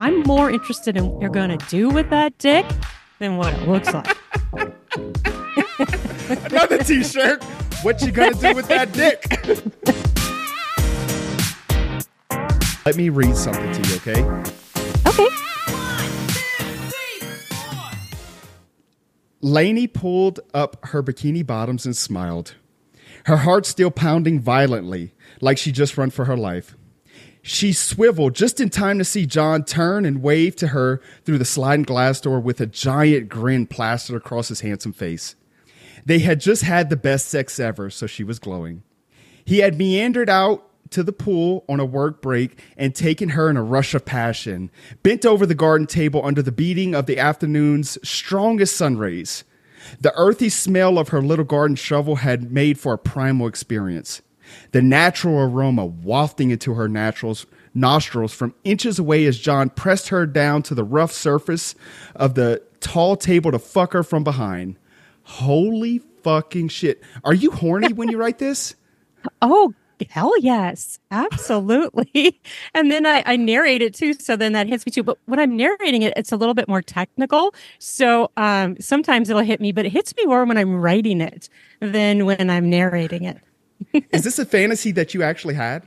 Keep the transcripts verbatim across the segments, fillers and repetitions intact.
I'm more interested in what you're going to do with that dick than what it looks like. Another t-shirt. What you gonna do with that dick? Let me read something to you, okay? Okay. Lainey pulled up her bikini bottoms and smiled, her heart still pounding violently, like she just run for her life. She swiveled just in time to see John turn and wave to her through the sliding glass door with a giant grin plastered across his handsome face. They had just had the best sex ever, so she was glowing. He had meandered out to the pool on a work break and taken her in a rush of passion, bent over the garden table under the beating of the afternoon's strongest sun rays. The earthy smell of her little garden shovel had made for a primal experience. The natural aroma wafting into her naturals, nostrils from inches away as John pressed her down to the rough surface of the tall table to fuck her from behind. Holy fucking shit. Are you horny when you write this? Oh, hell yes. Absolutely. And then I, I narrate it too. So then that hits me too. But when I'm narrating it, it's a little bit more technical. So um, sometimes it'll hit me, but it hits me more when I'm writing it than when I'm narrating it. Is this a fantasy that you actually had?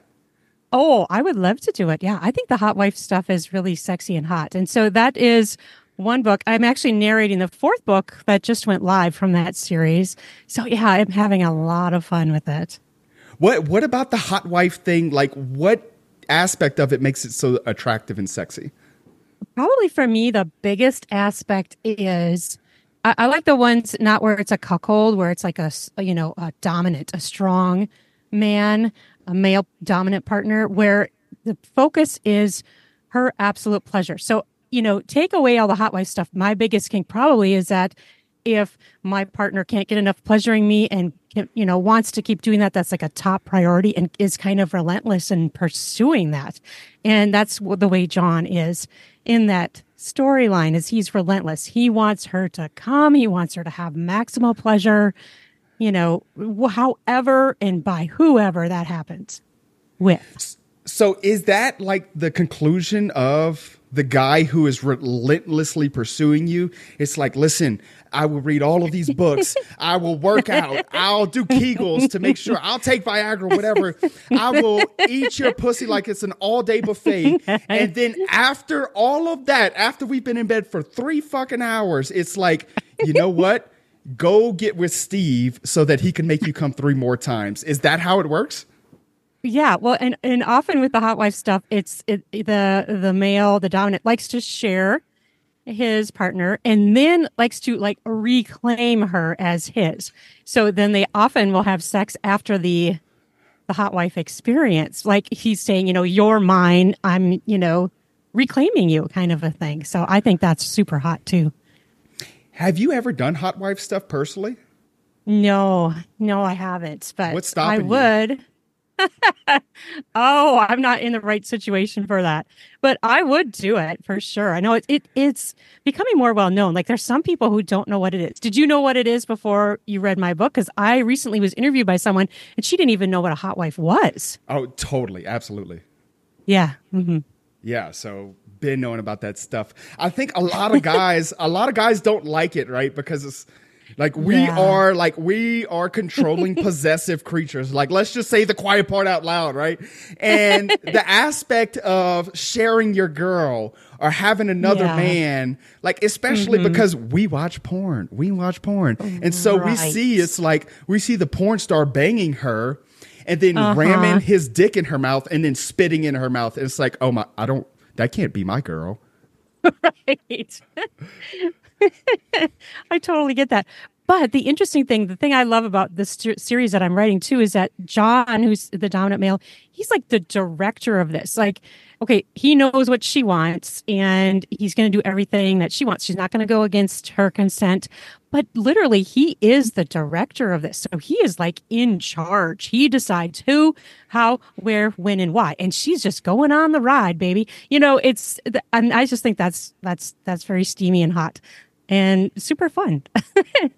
Oh, I would love to do it. Yeah. I think the hot wife stuff is really sexy and hot. And so that is one book. I'm actually narrating the fourth book that just went live from that series. So yeah, I'm having a lot of fun with it. What What about the hot wife thing? Like, what aspect of it makes it so attractive and sexy? Probably for me, the biggest aspect is I, I like the ones not where it's a cuckold, where it's like a, you know, a dominant, a strong man, a male dominant partner, where the focus is her absolute pleasure. So, you know, take away all the hot wife stuff. My biggest kink probably is that if my partner can't get enough pleasuring me and, you know, wants to keep doing that, that's like a top priority and is kind of relentless in pursuing that. And that's the way John is in that storyline, is he's relentless. He wants her to come. He wants her to have maximal pleasure, you know, however and by whoever that happens with. So is that like the conclusion of the guy who is relentlessly pursuing you? It's like, listen, I will read all of these books. I will work out. I'll do Kegels to make sure. I'll take Viagra, whatever. I will eat your pussy like it's an all-day buffet. And then after all of that, after we've been in bed for three fucking hours, it's like, you know what? Go get with Steve so that he can make you come three more times. Is that how it works? Yeah, well, and, and often with the hot wife stuff, it's it, the the male, the dominant, likes to share his partner and then likes to like reclaim her as his. So then they often will have sex after the the hot wife experience. Like he's saying, you know, you're mine, I'm, you know, reclaiming you, kind of a thing. So I think that's super hot too. Have you ever done hot wife stuff personally? No, no, I haven't. But what's stopping I would. You? Oh, I'm not in the right situation for that, but I would do it for sure. I know it, it it's becoming more well known. Like there's some people who don't know what it is. Did you know what it is before you read my book? Because I recently was interviewed by someone and she didn't even know what a hot wife was. Oh, totally. Absolutely. Yeah. Mm-hmm. Yeah. So been knowing about that stuff. I think a lot of guys, a lot of guys don't like it, right? Because it's like we yeah. are like we are controlling possessive creatures. Like, let's just say the quiet part out loud, right? And the aspect of sharing your girl or having another yeah. man, like especially mm-hmm. because we watch porn. We watch porn. And so right. we see it's like we see the porn star banging her and then uh-huh. ramming his dick in her mouth and then spitting in her mouth. And it's like, oh my, I don't that can't be my girl. Right. I totally get that. But the interesting thing, the thing I love about this ser- series that I'm writing too, is that John, who's the dominant male, he's like the director of this. Like, okay, he knows what she wants and he's going to do everything that she wants. She's not going to go against her consent. But literally, he is the director of this. So he is like in charge. He decides who, how, where, when, and why. And she's just going on the ride, baby. You know, it's, and I just think that's, that's, that's very steamy and hot and super fun.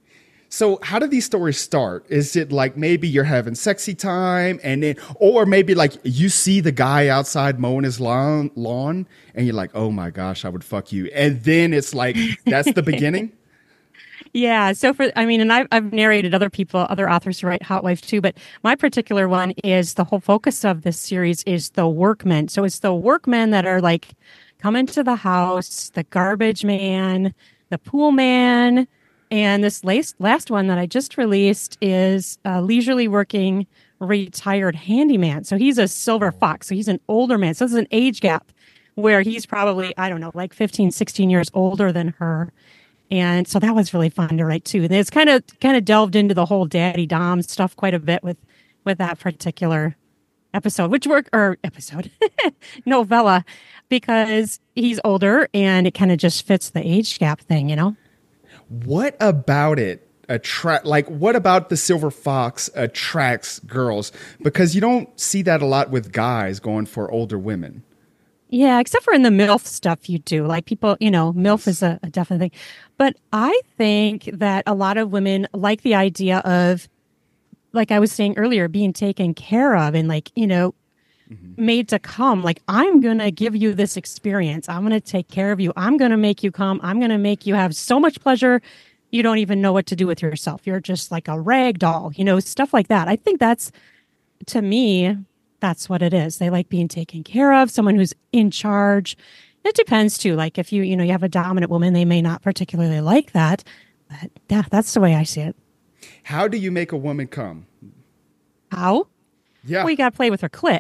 So how do these stories start? Is it like maybe you're having sexy time and then, or maybe like you see the guy outside mowing his lawn, lawn and you're like, oh my gosh, I would fuck you. And then it's like, that's the beginning? Yeah. So for, I mean, and I've, I've narrated other people, other authors who write Hot Wife too, but my particular one is the whole focus of this series is the workmen. So it's the workmen that are like coming to the house, the garbage man, the pool man. And this last, last one that I just released is a leisurely working retired handyman. So he's a silver fox. So he's an older man. So this is an age gap where he's probably, I don't know, like fifteen, sixteen years older than her. And so that was really fun to write too. And it's kind of kind of delved into the whole daddy dom stuff quite a bit with with that particular episode, which work or episode novella, because he's older and it kind of just fits the age gap thing, you know? What about it attract like what about the silver fox attracts girls? Because you don't see that a lot with guys going for older women. Yeah, except for in the MILF stuff you do. Like people, you know, MILF is a, a definite thing. But I think that a lot of women like the idea of, like I was saying earlier, being taken care of and like, you know, mm-hmm. made to come. Like, I'm going to give you this experience. I'm going to take care of you. I'm going to make you come. I'm going to make you have so much pleasure. You don't even know what to do with yourself. You're just like a rag doll, you know, stuff like that. I think that's, to me, that's what it is. They like being taken care of, someone who's in charge. It depends too. Like if you, you know, you have a dominant woman, they may not particularly like that. But yeah, that's the way I see it. How do you make a woman come? How? Yeah. Well, you got to play with her clit.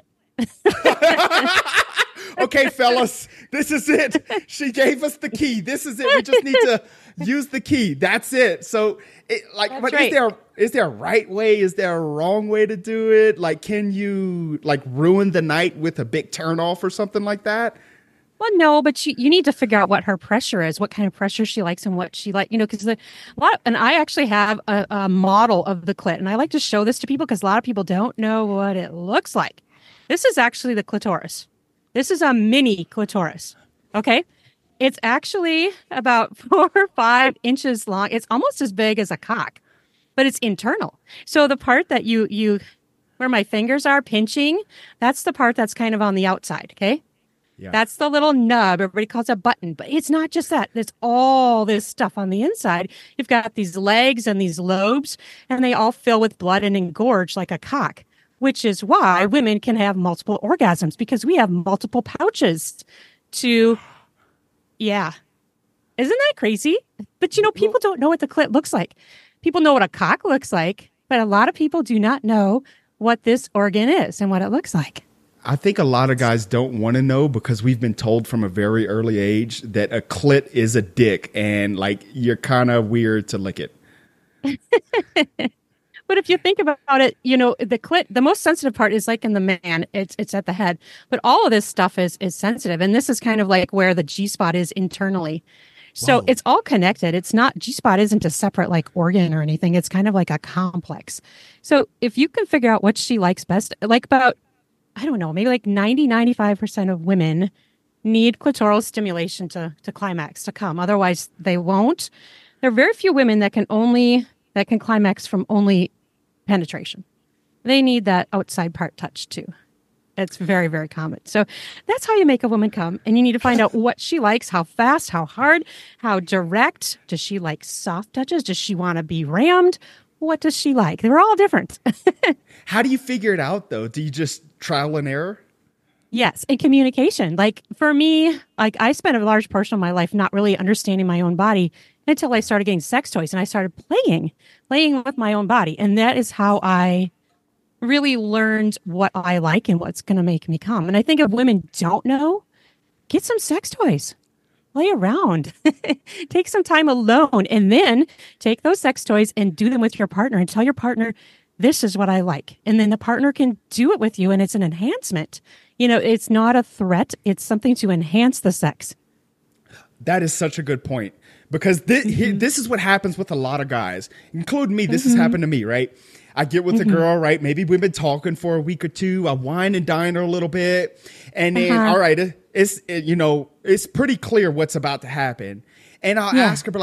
Okay, fellas, this is it. She gave us the key. This is it. We just need to use the key. That's it. So, it, like, That's but right. is there is there a right way? Is there a wrong way to do it? Like, can you like ruin the night with a big turn off or something like that? Well, no, but you, you need to figure out what her pressure is, what kind of pressure she likes and what she like, you know, because a lot, and I actually have a, a model of the clit, and I like to show this to people because a lot of people don't know what it looks like. This is actually the clitoris. This is a mini clitoris. Okay. It's actually about four or five inches long. It's almost as big as a cock, but it's internal. So the part that you, you, where my fingers are pinching, that's the part that's kind of on the outside. Okay. Yeah. That's the little nub. Everybody calls it a button, but it's not just that. There's all this stuff on the inside. You've got these legs and these lobes, and they all fill with blood and engorge like a cock, which is why women can have multiple orgasms because we have multiple pouches to, yeah. Isn't that crazy? But, you know, people don't know what the clit looks like. People know what a cock looks like, but a lot of people do not know what this organ is and what it looks like. I think a lot of guys don't want to know because we've been told from a very early age that a clit is a dick and like you're kind of weird to lick it. But if you think about it, you know, the clit, the most sensitive part is like in the man, it's it's at the head. But all of this stuff is is sensitive. And this is kind of like where the G-spot is internally. So Whoa. It's all connected. It's not, G-spot isn't a separate like organ or anything. It's kind of like a complex. So if you can figure out what she likes best, like about, I don't know, maybe like ninety, ninety-five percent of women need clitoral stimulation to, to climax, to come. Otherwise, they won't. There are very few women that can only, that can climax from only penetration. They need that outside part touch too. It's very, very common. So that's how you make a woman come. And you need to find out what she likes, how fast, how hard, how direct. Does she like soft touches? Does she want to be rammed? What does she like? They're all different. How do you figure it out, though? Do you just trial and error? Yes, and communication. Like for me, like I spent a large portion of my life not really understanding my own body until I started getting sex toys and I started playing, playing with my own body. And that is how I really learned what I like and what's going to make me come. And I think if women don't know, get some sex toys. Play around, take some time alone, and then take those sex toys and do them with your partner and tell your partner, this is what I like. And then the partner can do it with you. And it's an enhancement. You know, it's not a threat. It's something to enhance the sex. That is such a good point because this, mm-hmm. this is what happens with a lot of guys, including me. This mm-hmm. has happened to me, right? I get with mm-hmm. a girl, right? Maybe we've been talking for a week or two. I wine and dine her a little bit. And then, uh-huh. all right, it, it's, it, you know, it's pretty clear what's about to happen. And I'll yeah. ask her, but like,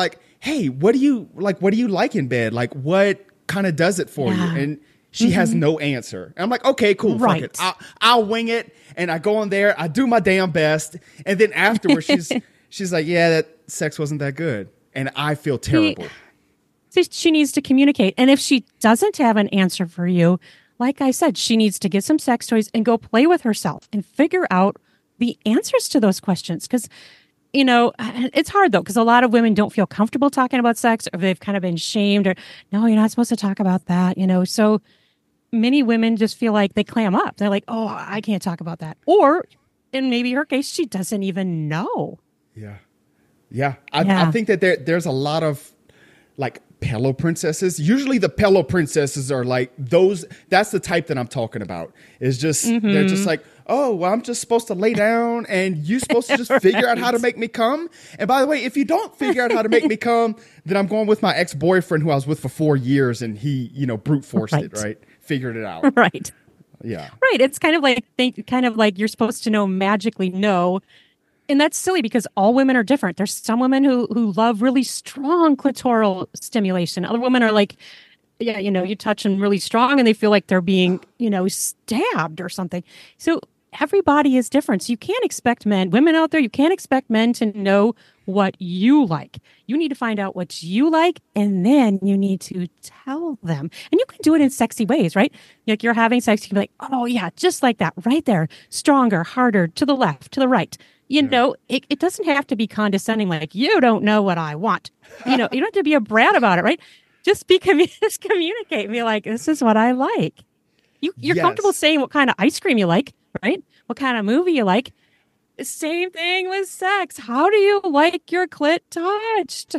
hey, what do you like? What do you like in bed? Like, what kind of does it for Yeah. you? And she mm-hmm. has no answer. And I'm like, okay, cool. Right. Fuck it. I'll, I'll wing it. And I go in there, I do my damn best. And then afterwards, she's, she's like, yeah, that sex wasn't that good. And I feel terrible. She, she needs to communicate. And if she doesn't have an answer for you, like I said, she needs to get some sex toys and go play with herself and figure out the answers to those questions. Because, you know, it's hard, though, because a lot of women don't feel comfortable talking about sex, or they've kind of been shamed, or, no, you're not supposed to talk about that, you know. So many women just feel like they clam up. They're like, oh, I can't talk about that. Or in maybe her case, she doesn't even know. Yeah. Yeah. I, yeah. I think that there there's a lot of like pillow princesses. Usually the pillow princesses are like those. That's the type that I'm talking about. Is just mm-hmm. they're just like, oh, well, I'm just supposed to lay down and you're supposed to just right. figure out how to make me come. And by the way, if you don't figure out how to make me come, then I'm going with my ex-boyfriend who I was with for four years and he, you know, brute forced right. it, right? Figured it out. Right. Yeah. Right. It's kind of like think kind of like you're supposed to know magically know. And that's silly because all women are different. There's some women who who love really strong clitoral stimulation. Other women are like, yeah, you know, you touch them really strong and they feel like they're being, you know, stabbed or something. So everybody is different. So you can't expect men, women out there, you can't expect men to know what you like. You need to find out what you like, and then you need to tell them. And you can do it in sexy ways, right? Like you're having sex, you can be like, oh yeah, just like that, right there. Stronger, harder, to the left, to the right. You yeah. know, it, it doesn't have to be condescending, like, you don't know what I want. You know, you don't have to be a brat about it, right? Just be just communicate. Be like, this is what I like. You, you're yes. comfortable saying what kind of ice cream you like, right? What kind of movie you like. Same thing with sex. How do you like your clit touched?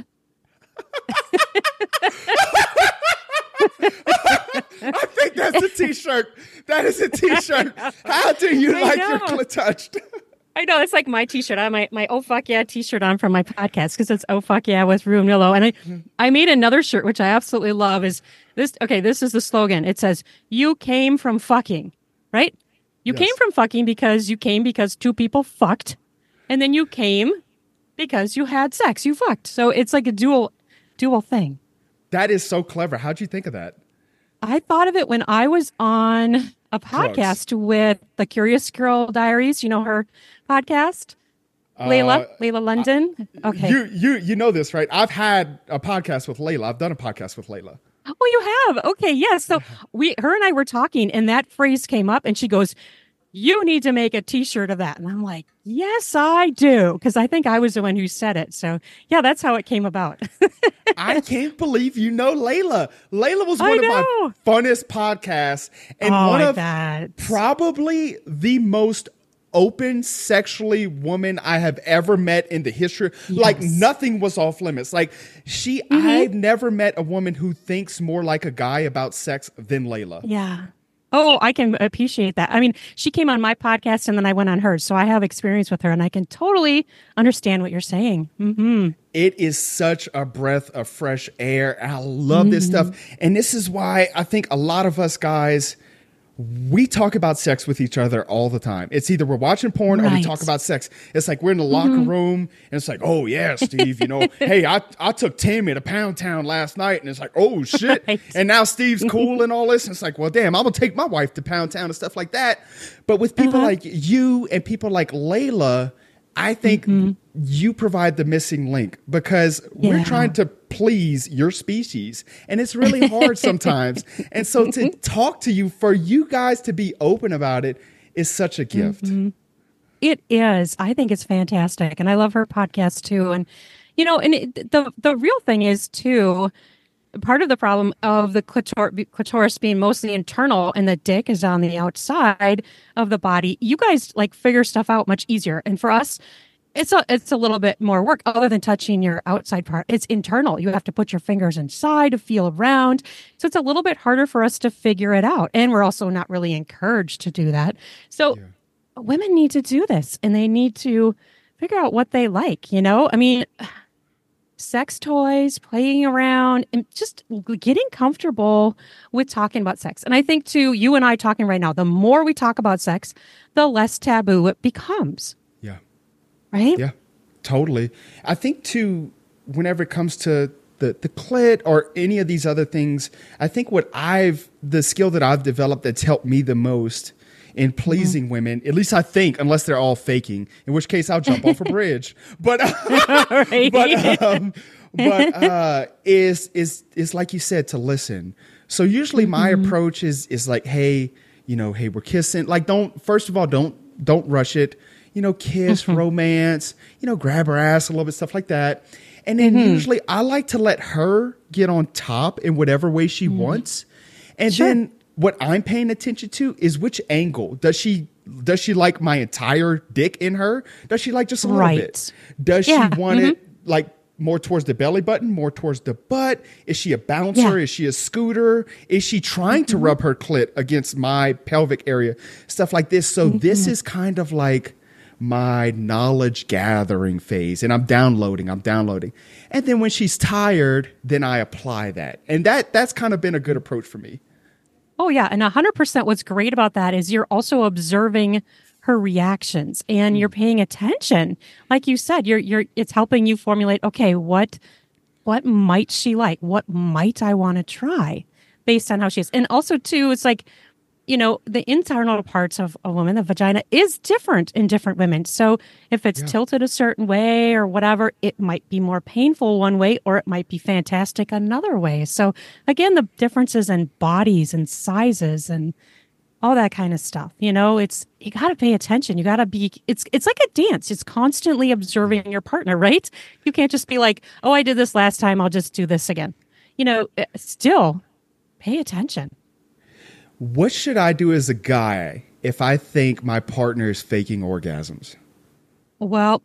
I think that's a t-shirt. That is a t-shirt. How do you I like know. your clit touched? I know, it's like my t-shirt. I have my, my Oh Fuck Yeah t-shirt on from my podcast because it's Oh Fuck Yeah with Rue and Willow. And I, I made another shirt, which I absolutely love. Is this, okay, this is the slogan. It says, you came from fucking, right? You yes. came from fucking because you came because two people fucked. And then you came because you had sex. You fucked. So it's like a dual, dual thing. That is so clever. How'd you think of that? I thought of it when I was on a podcast Drugs. with the Curious Girl Diaries. You know her podcast? Uh, Layla, Layla London. Okay. You, you, you know this, right? I've had a podcast with Layla. I've done a podcast with Layla. Oh, you have? Okay, yes. So we, her and I were talking, and that phrase came up, and she goes, you need to make a t-shirt of that. And I'm like, yes, I do. Because I think I was the one who said it. So yeah, that's how it came about. I can't believe you know Layla. Layla was one of my funnest podcasts. And oh, one I of bet. probably the most open sexually woman I have ever met in the history. Yes. Like nothing was off limits. Like she, mm-hmm. I've never met a woman who thinks more like a guy about sex than Layla. Yeah. Oh, I can appreciate that. I mean, she came on my podcast and then I went on hers. So I have experience with her and I can totally understand what you're saying. Mm-hmm. It is such a breath of fresh air. I love mm-hmm. this stuff. And this is why I think a lot of us guys, we talk about sex with each other all the time. It's either we're watching porn right. or we talk about sex. It's like we're in the locker mm-hmm. room and it's like, oh yeah, Steve, you know, hey, I, I took Tammy to Pound Town last night and it's like, oh shit. Right. And now Steve's cool and all this. And it's like, well, damn, I'm gonna take my wife to Pound Town and stuff like that. But with people uh-huh. like you and people like Layla, I think mm-hmm. you provide the missing link because yeah. we're trying to please your species and it's really hard sometimes. And so to talk to you, for you guys to be open about it is such a gift. Mm-hmm. It is. I think it's fantastic. And I love her podcast too. And, you know, and it, the, the real thing is too, part of the problem of the clitor- clitoris being mostly internal and the dick is on the outside of the body, you guys like figure stuff out much easier. And for us, it's a it's a little bit more work other than touching your outside part. It's internal. You have to put your fingers inside to feel around. So it's a little bit harder for us to figure it out. And we're also not really encouraged to do that. So yeah. women need to do this and they need to figure out what they like, you know? I mean, sex toys, playing around, and just getting comfortable with talking about sex. And I think, too, you and I talking right now, the more we talk about sex, the less taboo it becomes. Yeah. Right? Yeah, totally. I think, too, whenever it comes to the, the clit or any of these other things, I think what I've, the skill that I've developed that's helped me the most in pleasing mm-hmm. women, at least I think, unless they're all faking, in which case I'll jump off a bridge. But, but, um, but, uh, is, is, is like you said, to listen. So usually my mm-hmm. approach is, is like, hey, you know, hey, we're kissing. Like, don't, first of all, don't, don't rush it, you know, kiss, mm-hmm. romance, you know, grab her ass a little bit, stuff like that. And then mm-hmm. usually I like to let her get on top in whatever way she mm-hmm. wants. And sure. then what I'm paying attention to is which angle. Does she does she like my entire dick in her? Does she like just a little right. bit? Does yeah. she want mm-hmm. it like more towards the belly button, more towards the butt? Is she a bouncer? Yeah. Is she a scooter? Is she trying mm-hmm. to rub her clit against my pelvic area? Stuff like this. So mm-hmm. this is kind of like my knowledge gathering phase, and I'm downloading, I'm downloading. And then when she's tired, then I apply that. And that that's kind of been a good approach for me. Oh yeah. And a hundred percent what's great about that is you're also observing her reactions and mm. you're paying attention. Like you said, you're, you're, it's helping you formulate, okay, what, what might she like? What might I want to try based on how she is? And also too, it's like, you know, the internal parts of a woman, the vagina, is different in different women. So if it's yeah. tilted a certain way or whatever, it might be more painful one way, or it might be fantastic another way. So again, the differences in bodies and sizes and all that kind of stuff, you know, it's, you got to pay attention. You got to be, it's, it's like a dance. It's constantly observing your partner, right? You can't just be like, oh, I did this last time, I'll just do this again. You know, still pay attention. What should I do as a guy if I think my partner is faking orgasms? Well,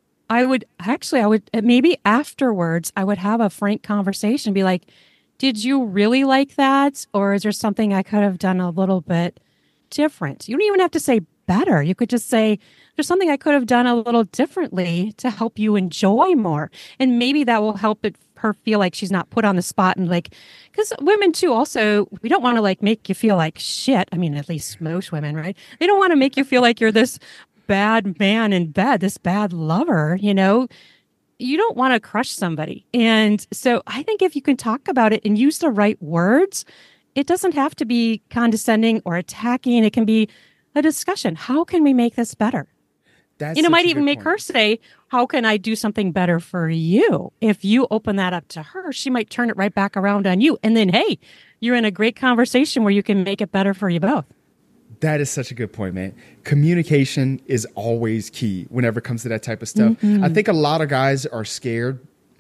I would actually, I would maybe afterwards, I would have a frank conversation, be like, did you really like that? Or is there something I could have done a little bit different? You don't even have to say better. You could just say, there's something I could have done a little differently to help you enjoy more. And maybe that will help it her feel like she's not put on the spot, and like, because women too, also, we don't want to like make you feel like shit. I mean, at least most women, right? They don't want to make you feel like you're this bad man in bed, this bad lover, you know? You don't want to crush somebody. And so I think if you can talk about it and use the right words, it doesn't have to be condescending or attacking. It can be a discussion. How can we make this better? That's you know, might even make point. her say, how can I do something better for you? If you open that up to her, she might turn it right back around on you. And then, hey, you're in a great conversation where you can make it better for you both. That is such a good point, man. Communication is always key whenever it comes to that type of stuff. Mm-hmm. I think a lot of guys are scared,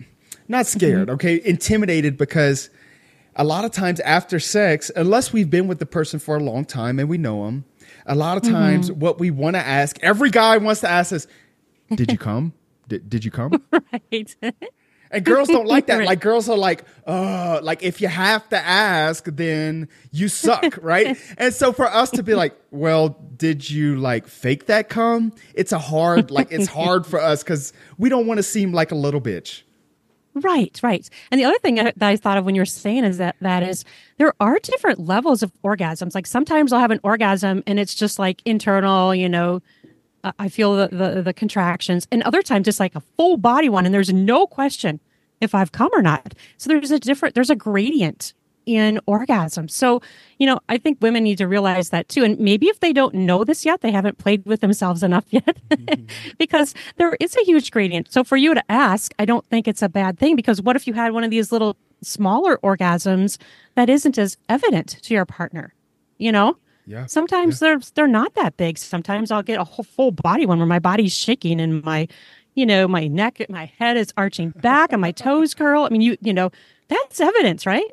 not scared, mm-hmm. okay, intimidated, because a lot of times after sex, unless we've been with the person for a long time and we know them, a lot of times mm-hmm. what we want to ask, every guy wants to ask us, did you come? Did, did you come? Right. And girls don't like that. Right. Like, girls are like, uh, like if you have to ask, then you suck, right? And so for us to be like, well, did you like fake that cum? It's a hard, like it's hard for us because we don't want to seem like a little bitch. Right, right. And the other thing that I thought of when you're saying is that that is there are different levels of orgasms. Like sometimes I'll have an orgasm and it's just like internal, you know, uh, I feel the, the the contractions, and other times it's like a full body one, and there's no question if I've come or not. So there's a different, there's a gradient in orgasm. So, you know, I think women need to realize that too. And maybe if they don't know this yet, they haven't played with themselves enough yet, because there is a huge gradient. So for you to ask, I don't think it's a bad thing, because what if you had one of these little smaller orgasms that isn't as evident to your partner? You know, yeah. Sometimes yeah. they're, they're not that big. Sometimes I'll get a whole full body one where my body's shaking and my, you know, my neck, my head is arching back and my toes curl. I mean, you, you know, that's evidence, right?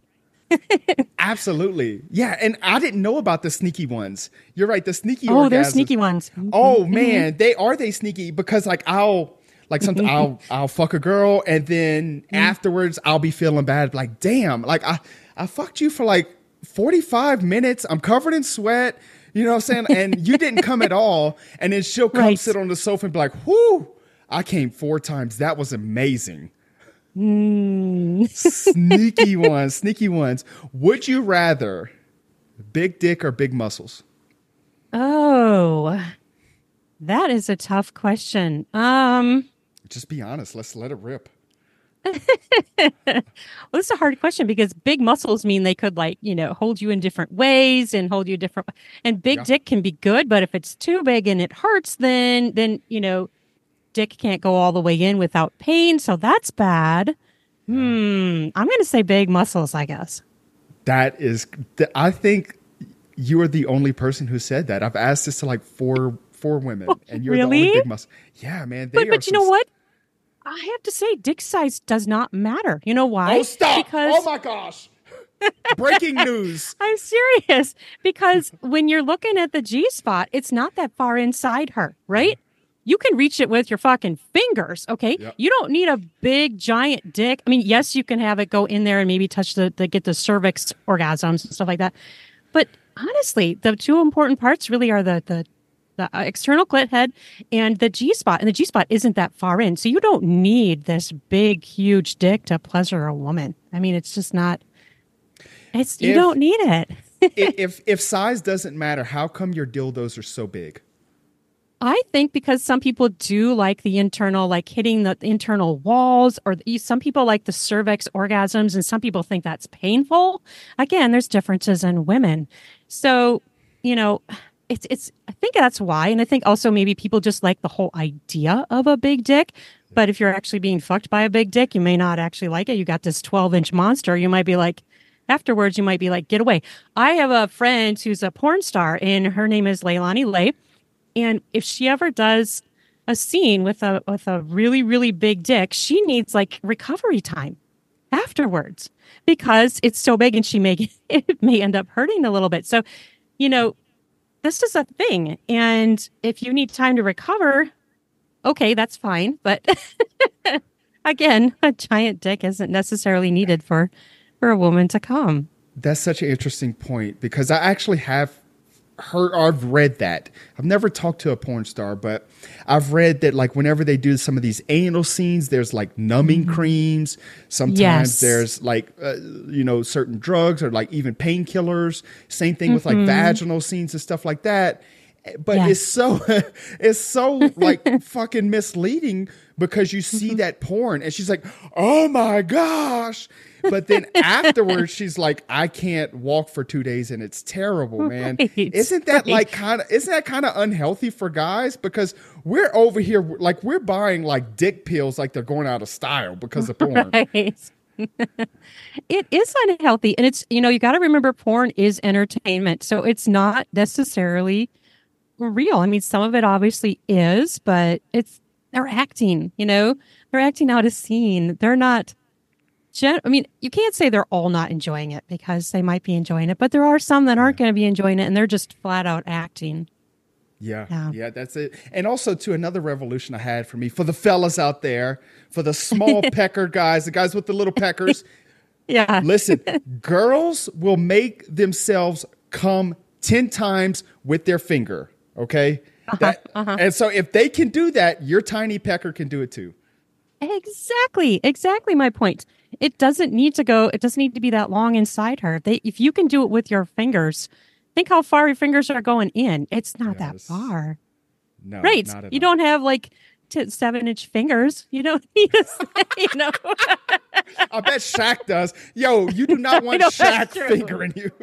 Absolutely. Yeah. And I didn't know about the sneaky ones. You're right. The sneaky Oh, orgasms. they're sneaky ones. Oh man, they are they sneaky, because like I'll like something I'll I'll fuck a girl, and then afterwards I'll be feeling bad. Like, damn, like I, I fucked you for like forty-five minutes. I'm covered in sweat. You know what I'm saying? And you didn't come at all. And then she'll come Right. sit on the sofa and be like, whoo, I came four times. That was amazing. Mm. Sneaky ones, sneaky ones. Would you rather big dick or big muscles? Oh, that is a tough question. Um, Just be honest. Let's let it rip. Well, this is a hard question because big muscles mean they could like, you know, hold you in different ways and hold you different and big Yeah. dick can be good, but if it's too big and it hurts, then then, you know, dick can't go all the way in without pain, so that's bad. Hmm. I'm gonna say big muscles, I guess. That is, th- I think you are the only person who said that. I've asked this to like four four women, and you're the only Really? big muscle. Yeah, man. They But are but you some. know what? I have to say dick size does not matter. You know Oh, why? stop! Because Oh my gosh! Breaking news. I'm serious. Because when you're looking at the G spot, it's not that far inside her, right? You can reach it with your fucking fingers, okay? Yep. You don't need a big giant dick. I mean, yes, you can have it go in there and maybe touch the, the get the cervix orgasms and stuff like that. But honestly, the two important parts really are the the the uh, external clit head and the G spot. And the G spot isn't that far in. So you don't need this big, huge dick to pleasure a woman. I mean, it's just not, it's, you If- don't need it. I- if if size doesn't matter, how come your dildos are so big? I think because some people do like the internal, like hitting the internal walls, or the, some people like the cervix orgasms, and some people think that's painful. Again, there's differences in women. So, you know, it's, it's, I think that's why. And I think also maybe people just like the whole idea of a big dick. But if you're actually being fucked by a big dick, you may not actually like it. You got this twelve inch monster. You might be like, afterwards, you might be like, get away. I have a friend who's a porn star, and her name is Leilani Lay. And if she ever does a scene with a with a really, really big dick, she needs like recovery time afterwards because it's so big and she may it may end up hurting a little bit. So, you know, this is a thing. And if you need time to recover, okay, that's fine. But again, a giant dick isn't necessarily needed for for a woman to come. That's such an interesting point because I actually have heard, or I've read that. I've never talked to a porn star, but I've read that like whenever they do some of these anal scenes, there's like numbing creams. Sometimes Yes. there's like, uh, you know, certain drugs or like even painkillers. Same thing with like vaginal scenes and stuff like that. But Yes. it's so, it's so like fucking misleading because you see that porn and she's like, oh my gosh. But then afterwards, she's like, I can't walk for two days and it's terrible, man. Right, Isn't that right. like kind of, isn't that kind of unhealthy for guys? Because we're over here, like we're buying like dick pills like they're going out of style because of porn. Right. It is unhealthy. And it's, you know, you got to remember porn is entertainment. So it's not necessarily real. I mean, some of it obviously is, but it's, they're acting, you know, they're acting out a scene. They're not, gen- I mean, you can't say they're all not enjoying it because they might be enjoying it, but there are some that aren't going to be enjoying it and they're just flat out acting. Yeah, Yeah. yeah, that's it. And also, to another revolution I had for me, for the fellas out there, for the small pecker guys, the guys with the little peckers. Yeah. Listen, girls will make themselves come ten times with their finger. Okay. That, And so if they can do that, your tiny pecker can do it too. Exactly. Exactly my point. It doesn't need to go, it doesn't need to be that long inside her. They, if you can do it with your fingers, think how far your fingers are going in. It's not that Yes. far. No, Right. not at You all. don't have like t- seven inch fingers. You don't need a, you know. I bet Shaq does. Yo, you do not want know, Shaq that's true. fingering you.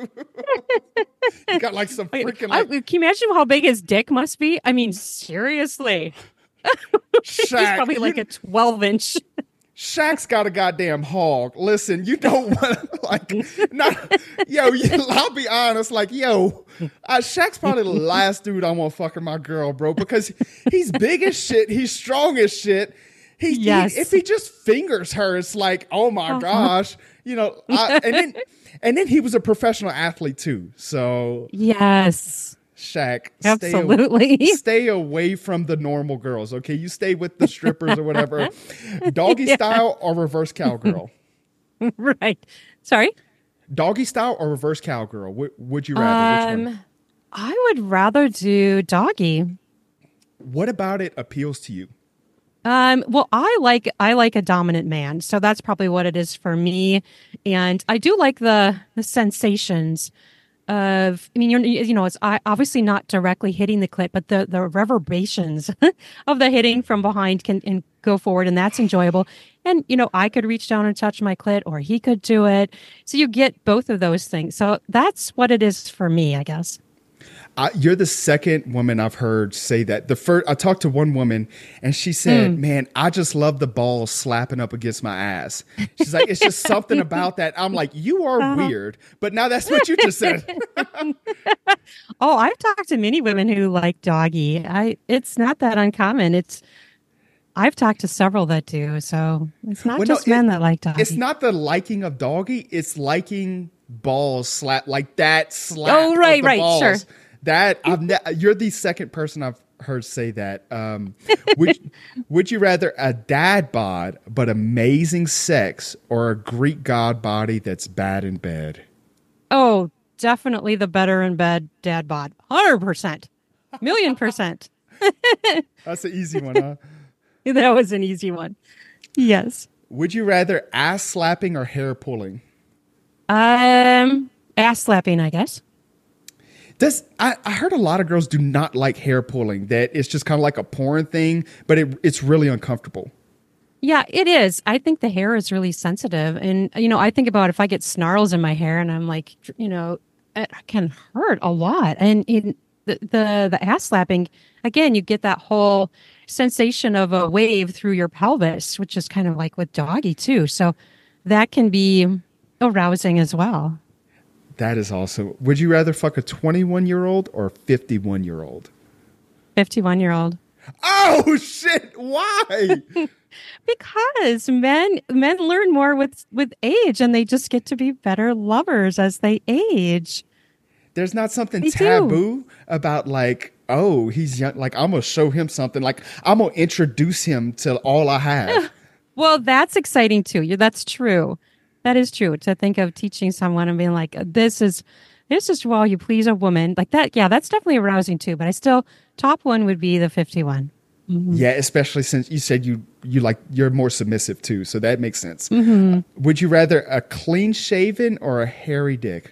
You got like some freaking I, like can you imagine how big his dick must be? I mean, seriously. He's Shaq. probably you- like a twelve inch. Shaq's got a goddamn hog. Listen, you don't want like not yo. You, I'll be honest, like yo, uh, Shaq's probably the last dude I want fucking my girl, bro, because he's big as shit. He's strong as shit. He, Yes. he if he just fingers her, it's like oh my Uh-huh. gosh, you know. I, and then and then he was a professional athlete too. So Yes. Shaq, Absolutely. Stay, stay away from the normal girls, okay? You stay with the strippers or whatever. Doggy Yeah. style or reverse cowgirl? Right. Sorry. Doggy style or reverse cowgirl? Would, would you rather? Which one? Um, I would rather do doggy. What about it appeals to you? Um, well, I like I like a dominant man, so that's probably what it is for me. And I do like the the sensations of, I mean, you're, you know, it's I- obviously not directly hitting the clit, but the, the reverberations of the hitting from behind can, can go forward, and that's enjoyable. And, you know, I could reach down and touch my clit, or he could do it. So you get both of those things. So that's what it is for me, I guess. I, you're the second woman I've heard say that. The first, I talked to one woman and she said, Mm. man, I just love the ball slapping up against my ass. She's like, it's just something about that. I'm like, you are Uh-huh. weird. But now that's what you just said. Oh, I've talked to many women who like doggy. I It's not that uncommon. It's I've talked to several that do. So it's not Well, no, just men it- that like doggy. It's not the liking of doggy. It's liking balls slap, like that slap. Oh, right, of the right, balls. sure. That I've ne- you're the second person I've heard say that. Um, would would you rather a dad bod but amazing sex, or a Greek god body that's bad in bed? Oh, definitely the better in bed dad bod. one hundred percent. Million percent. That's an easy one, huh? That was an easy one. Yes. Would you rather ass slapping or hair pulling? Um, ass slapping, I guess. Does I, I heard a lot of girls do not like hair pulling, that it's just kind of like a porn thing, but it, it's really uncomfortable. Yeah, it is. I think the hair is really sensitive. And, you know, I think about if I get snarls in my hair and I'm like, you know, it can hurt a lot. And in the, the, the ass slapping, again, you get that whole sensation of a wave through your pelvis, which is kind of like with doggy too. So that can be arousing as well. That is awesome. Would you rather fuck a twenty-one year old or a fifty-one year old? fifty-one year old. Oh shit! Why? Because men men learn more with with age, and they just get to be better lovers as they age. There's not something They do. taboo about like, oh, he's young. Like, I'm gonna show him something. Like, I'm gonna introduce him to all I have. Well, that's exciting too. Yeah, that's true. That is true. To think of teaching someone and being like, this is this is while you please a woman like that. Yeah, that's definitely arousing too. But I still top one would be the fifty-one. Yeah, especially since you said you you like you're more submissive too, so that makes sense. Mm-hmm. Would you rather a clean shaven or a hairy dick?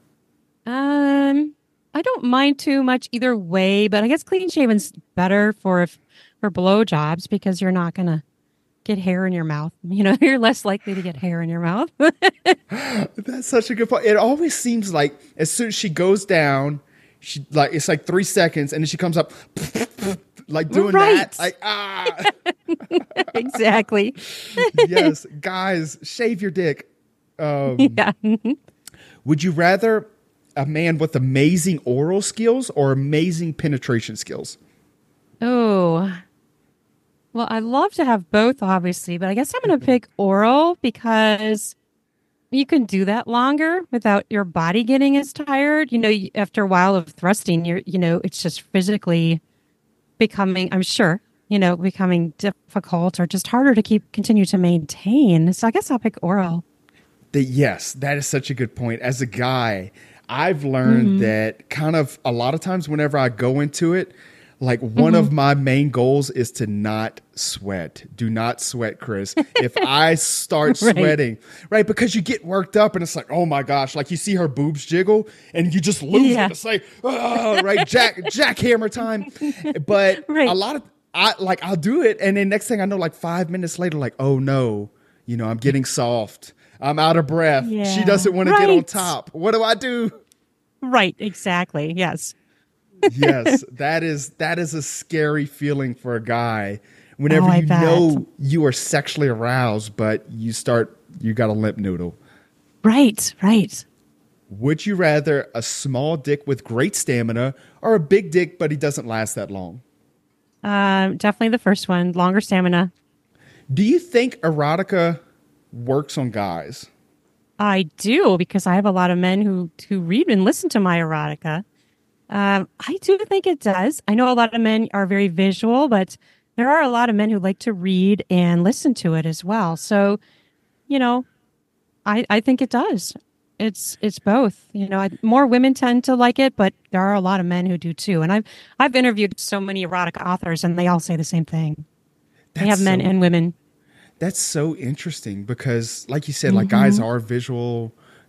Um, I don't mind too much either way, but I guess clean shaven's better for if for blowjobs because you're not gonna get hair in your mouth. You know, you're less likely to get hair in your mouth. That's such a good point. It always seems like as soon as she goes down, she like it's like three seconds, and then she comes up, like doing Right. that. Like ah, Exactly. yes, guys, shave your dick. Um, Yeah. would you rather a man with amazing oral skills or amazing penetration skills? Oh. Well, I love to have both, obviously, but I guess I'm going to pick oral because you can do that longer without your body getting as tired. You know, you- after a while of thrusting, you're, you know, it's just physically becoming, I'm sure, you know, becoming difficult or just harder to keep, continue to maintain. So I guess I'll pick oral. The, yes, that is such a good point. As a guy, I've learned that kind of a lot of times whenever I go into it, like one of my main goals is to not sweat. Do not sweat, Chris. If I start Right. sweating, right, because you get worked up and it's like, oh my gosh, like you see her boobs jiggle and you just lose Yeah. it. It's like, oh, right, jack jackhammer time. But Right. a lot of I like I'll do it, and then next thing I know, like five minutes later, like, oh no, you know, I'm getting soft. I'm out of breath. She Yeah. doesn't want to get on Right. top. What do I do? Right. Exactly. Yes. Yes, that is that is a scary feeling for a guy. Whenever Oh, I you bet. know you are sexually aroused, but you start you got a limp noodle. Right. Right. Would you rather a small dick with great stamina or a big dick but he doesn't last that long? Um, definitely the first one. Longer stamina. Do you think erotica works on guys? I do because I have a lot of men who who read and listen to my erotica. Um, I do think it does. I know a lot of men are very visual, but there are a lot of men who like to read and listen to it as well. So, you know, I I think it does. It's it's both. You know, I, more women tend to like it, but there are a lot of men who do too. And I've I've interviewed so many erotic authors, and they all say the same thing. They have men so- and women. That's so interesting because, like you said, like guys are visual.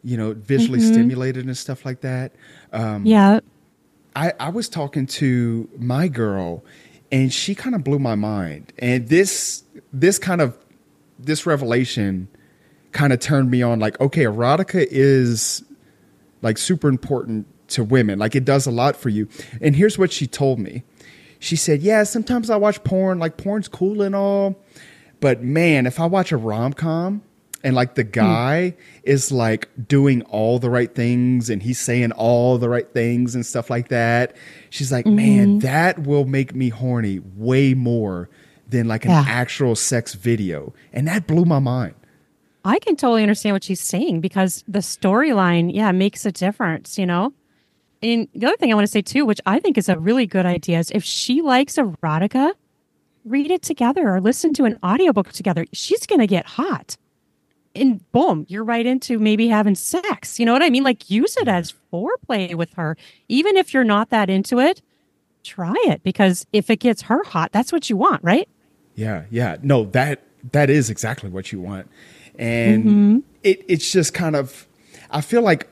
you know, visually Mm-hmm. stimulated and stuff like that. Um, Yeah. I, I was talking to my girl, and she kind of blew my mind. And this this kind of this revelation kind of turned me on. Like, okay, erotica is like super important to women. Like, it does a lot for you. And here's what she told me. She said, "Yeah, sometimes I watch porn. Like, porn's cool and all, but man, if I watch a rom-com." And like the guy mm. is like doing all the right things and he's saying all the right things and stuff like that. She's like, mm-hmm. man, that will make me horny way more than like an yeah. actual sex video. And that blew my mind. I can totally understand what she's saying because the storyline, yeah, makes a difference, you know? And the other thing I want to say too, which I think is a really good idea, is if she likes erotica, read it together or listen to an audiobook together. She's going to get hot. And boom, you're right into maybe having sex. You know what I mean? Like, use it as foreplay with her. Even if you're not that into it, try it. Because if it gets her hot, that's what you want, right? Yeah, yeah. No, that that is exactly what you want. And mm-hmm. it it's just kind of, I feel like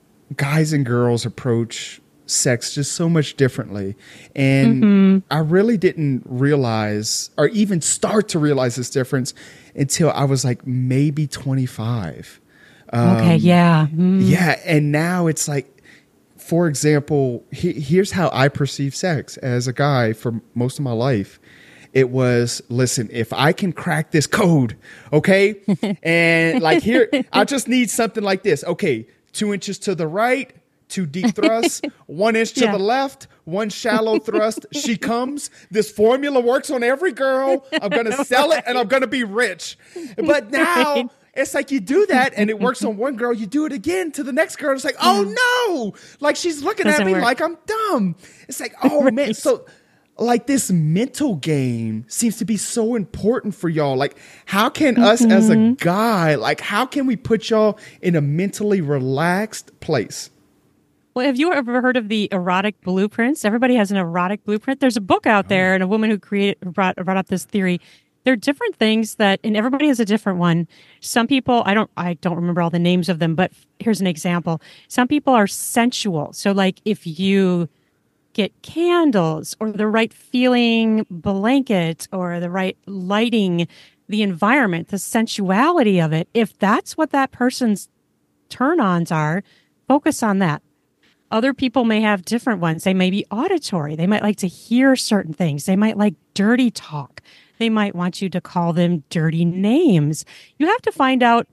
guys and girls approach sex just so much differently. And mm-hmm. I really didn't realize or even start to realize this difference until I was like maybe twenty-five. Um, okay, yeah. Mm. Yeah, and now it's like, for example, he, here's how I perceive sex as a guy for most of my life. It was, listen, if I can crack this code, okay? And like here, I just need something like this. Okay, two inches to the right, two deep thrusts, one inch to yeah. the left, one shallow thrust. She comes. This formula works on every girl. I'm going to sell it and I'm going to be rich. But now it's like you do that and it works on one girl. You do it again to the next girl. It's like, oh no. Like she's looking Doesn't at me work. Like I'm dumb. It's like, oh right. man. So like this mental game seems to be so important for y'all. Like how can mm-hmm. us as a guy, like how can we put y'all in a mentally relaxed place? Well, have you ever heard of the erotic blueprints? Everybody has an erotic blueprint. There's a book out there, and a woman who created brought, brought up this theory. There are different things that, and everybody has a different one. Some people, I don't, I don't remember all the names of them, but here's an example. Some people are sensual. So, like, if you get candles or the right feeling blanket or the right lighting, the environment, the sensuality of it, if that's what that person's turn-ons are, focus on that. Other people may have different ones. They may be auditory. They might like to hear certain things. They might like dirty talk. They might want you to call them dirty names. You have to find out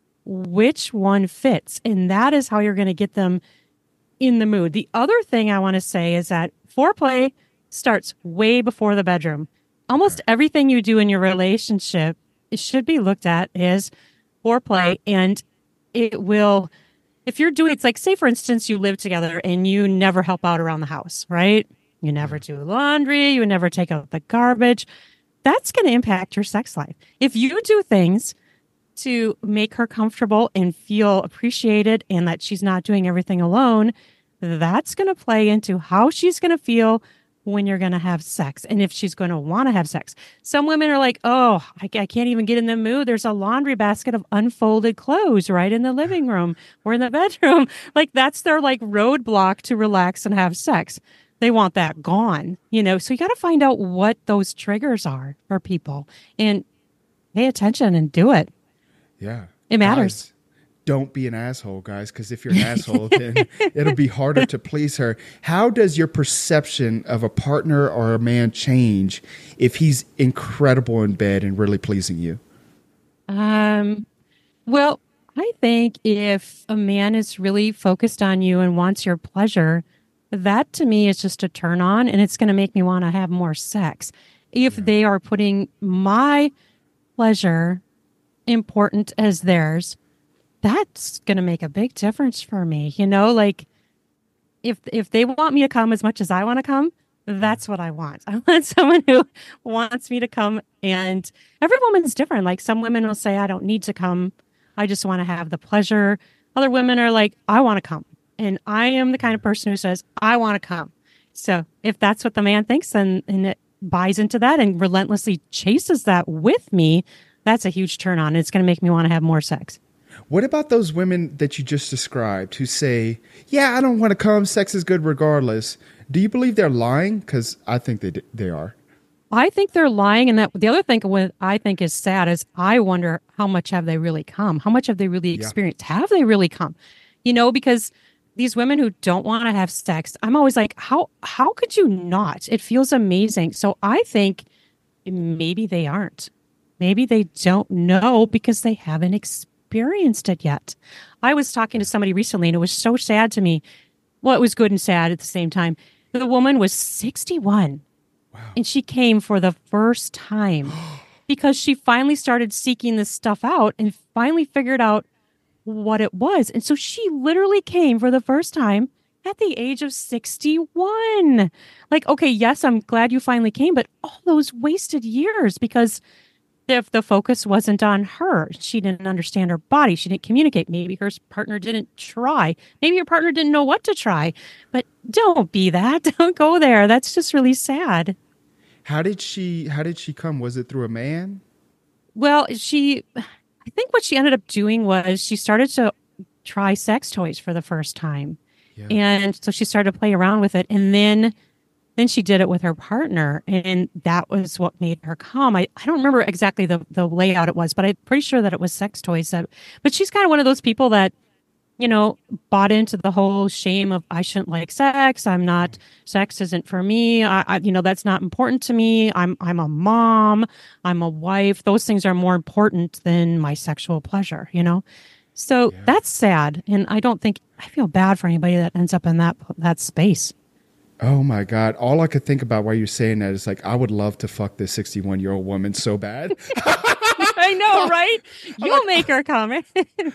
which one fits, and that is how you're going to get them in the mood. The other thing I want to say is that foreplay starts way before the bedroom. Almost everything you do in your relationship, it should be looked at as foreplay, and it will... If you're doing, it's like, say, for instance, you live together and you never help out around the house, right? You never do laundry. You never take out the garbage. That's going to impact your sex life. If you do things to make her comfortable and feel appreciated and that she's not doing everything alone, that's going to play into how she's going to feel when you're going to have sex and if she's going to want to have sex. Some women are like, oh, I, I can't even get in the mood. There's a laundry basket of unfolded clothes right in the living room or in the bedroom. Like that's their like roadblock to relax and have sex. They want that gone, you know? So you got to find out what those triggers are for people and pay attention and do it. Yeah. It matters. Guys, don't be an asshole, guys, because if you're an asshole, then it'll be harder to please her. How does your perception of a partner or a man change if he's incredible in bed and really pleasing you? Um, well, I think if a man is really focused on you and wants your pleasure, that to me is just a turn on, and it's going to make me want to have more sex. If yeah. they are putting my pleasure important as theirs, that's going to make a big difference for me. You know, like if if they want me to come as much as I want to come, that's what I want. I want someone who wants me to come. And every woman is different. Like some women will say, I don't need to come. I just want to have the pleasure. Other women are like, I want to come. And I am the kind of person who says, I want to come. So if that's what the man thinks and, and it buys into that and relentlessly chases that with me, that's a huge turn on. It's going to make me want to have more sex. What about those women that you just described who say, yeah, I don't want to come. Sex is good regardless. Do you believe they're lying? Because I think they, d- they are. I think they're lying. And that the other thing what I think is sad is I wonder how much have they really come? How much have they really Yeah. experienced? Have they really come? You know, because these women who don't want to have sex, I'm always like, how how could you not? It feels amazing. So I think maybe they aren't. Maybe they don't know because they haven't experienced it yet. I was talking to somebody recently and it was so sad to me. Well, it was good and sad at the same time. The woman was sixty-one. Wow. And she came for the first time because she finally started seeking this stuff out and finally figured out what it was. And so she literally came for the first time at the age of sixty-one. Like, okay, yes, I'm glad you finally came, but all those wasted years because if the focus wasn't on her, she didn't understand her body. She didn't communicate. Maybe her partner didn't try. Maybe your partner didn't know what to try. But don't be that. Don't go there. That's just really sad. How did she, how did she come? Was it through a man? Well, she, I think what she ended up doing was she started to try sex toys for the first time. Yeah. And so she started to play around with it. And then Then she did it with her partner, and that was what made her come. I, I don't remember exactly the, the layout it was, but I'm pretty sure that it was sex toys. That, but she's kind of one of those people that, you know, bought into the whole shame of I shouldn't like sex. I'm not, sex isn't for me. I, I you know, that's not important to me. I'm I'm a mom. I'm a wife. Those things are more important than my sexual pleasure, you know? So Yeah. that's sad. And I don't think, I feel bad for anybody that ends up in that that space. Oh my God. All I could think about while you're saying that is like, I would love to fuck this sixty-one year old woman so bad. I know, right? You'll like, make her come. I,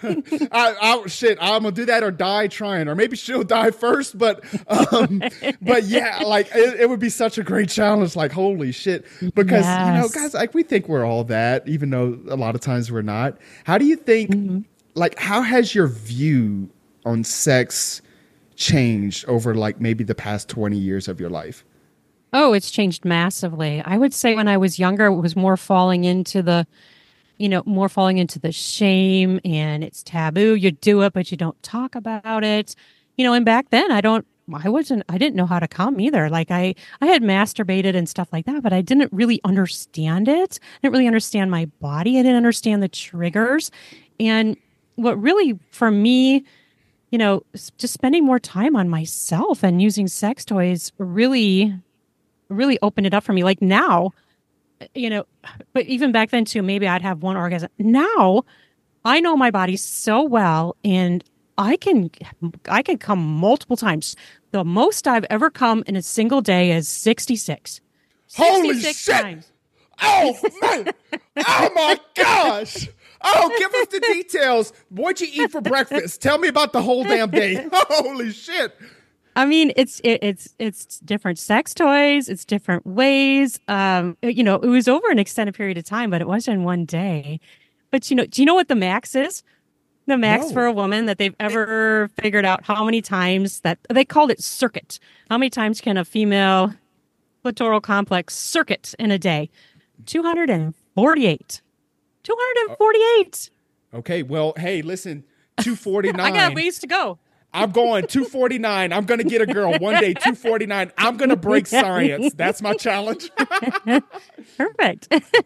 I, shit, I'm gonna do that or die trying, or maybe she'll die first. But, um, but yeah, like it, it would be such a great challenge. Like, holy shit, because Yes. you know, guys, like we think we're all that, even though a lot of times we're not. How do you think? Mm-hmm. Like, how has your view on sex changed over like maybe the past twenty years of your life? Oh, it's changed massively. I would say when I was younger, it was more falling into the, you know, more falling into the shame and it's taboo. You do it, but you don't talk about it. You know, and back then I don't, I wasn't, I didn't know how to come either. Like I, I had masturbated and stuff like that, but I didn't really understand it. I didn't really understand my body. I didn't understand the triggers. And what really, for me, you know, just spending more time on myself and using sex toys really, really opened it up for me. Like now, you know, but even back then too, maybe I'd have one orgasm. Now I know my body so well and I can, I can come multiple times. The most I've ever come in a single day is sixty-six. Holy sixty-six shit. times. Oh man. Oh my gosh. Oh, give us the details. What'd you eat for breakfast? Tell me about the whole damn day. Holy shit. I mean, it's it, it's it's different sex toys. It's different ways. Um, you know, it was over an extended period of time, but it wasn't in one day. But you know, do you know what the max is? The max No. for a woman that they've ever figured out how many times that they called it circuit. How many times can a female clitoral complex circuit in a day? two hundred forty-eight. two hundred forty-eight. Okay, well, hey, listen, two forty-nine. I got ways to go. I'm going two forty-nine. I'm going to get a girl one day, two forty-nine. I'm going to break science. That's my challenge. Perfect.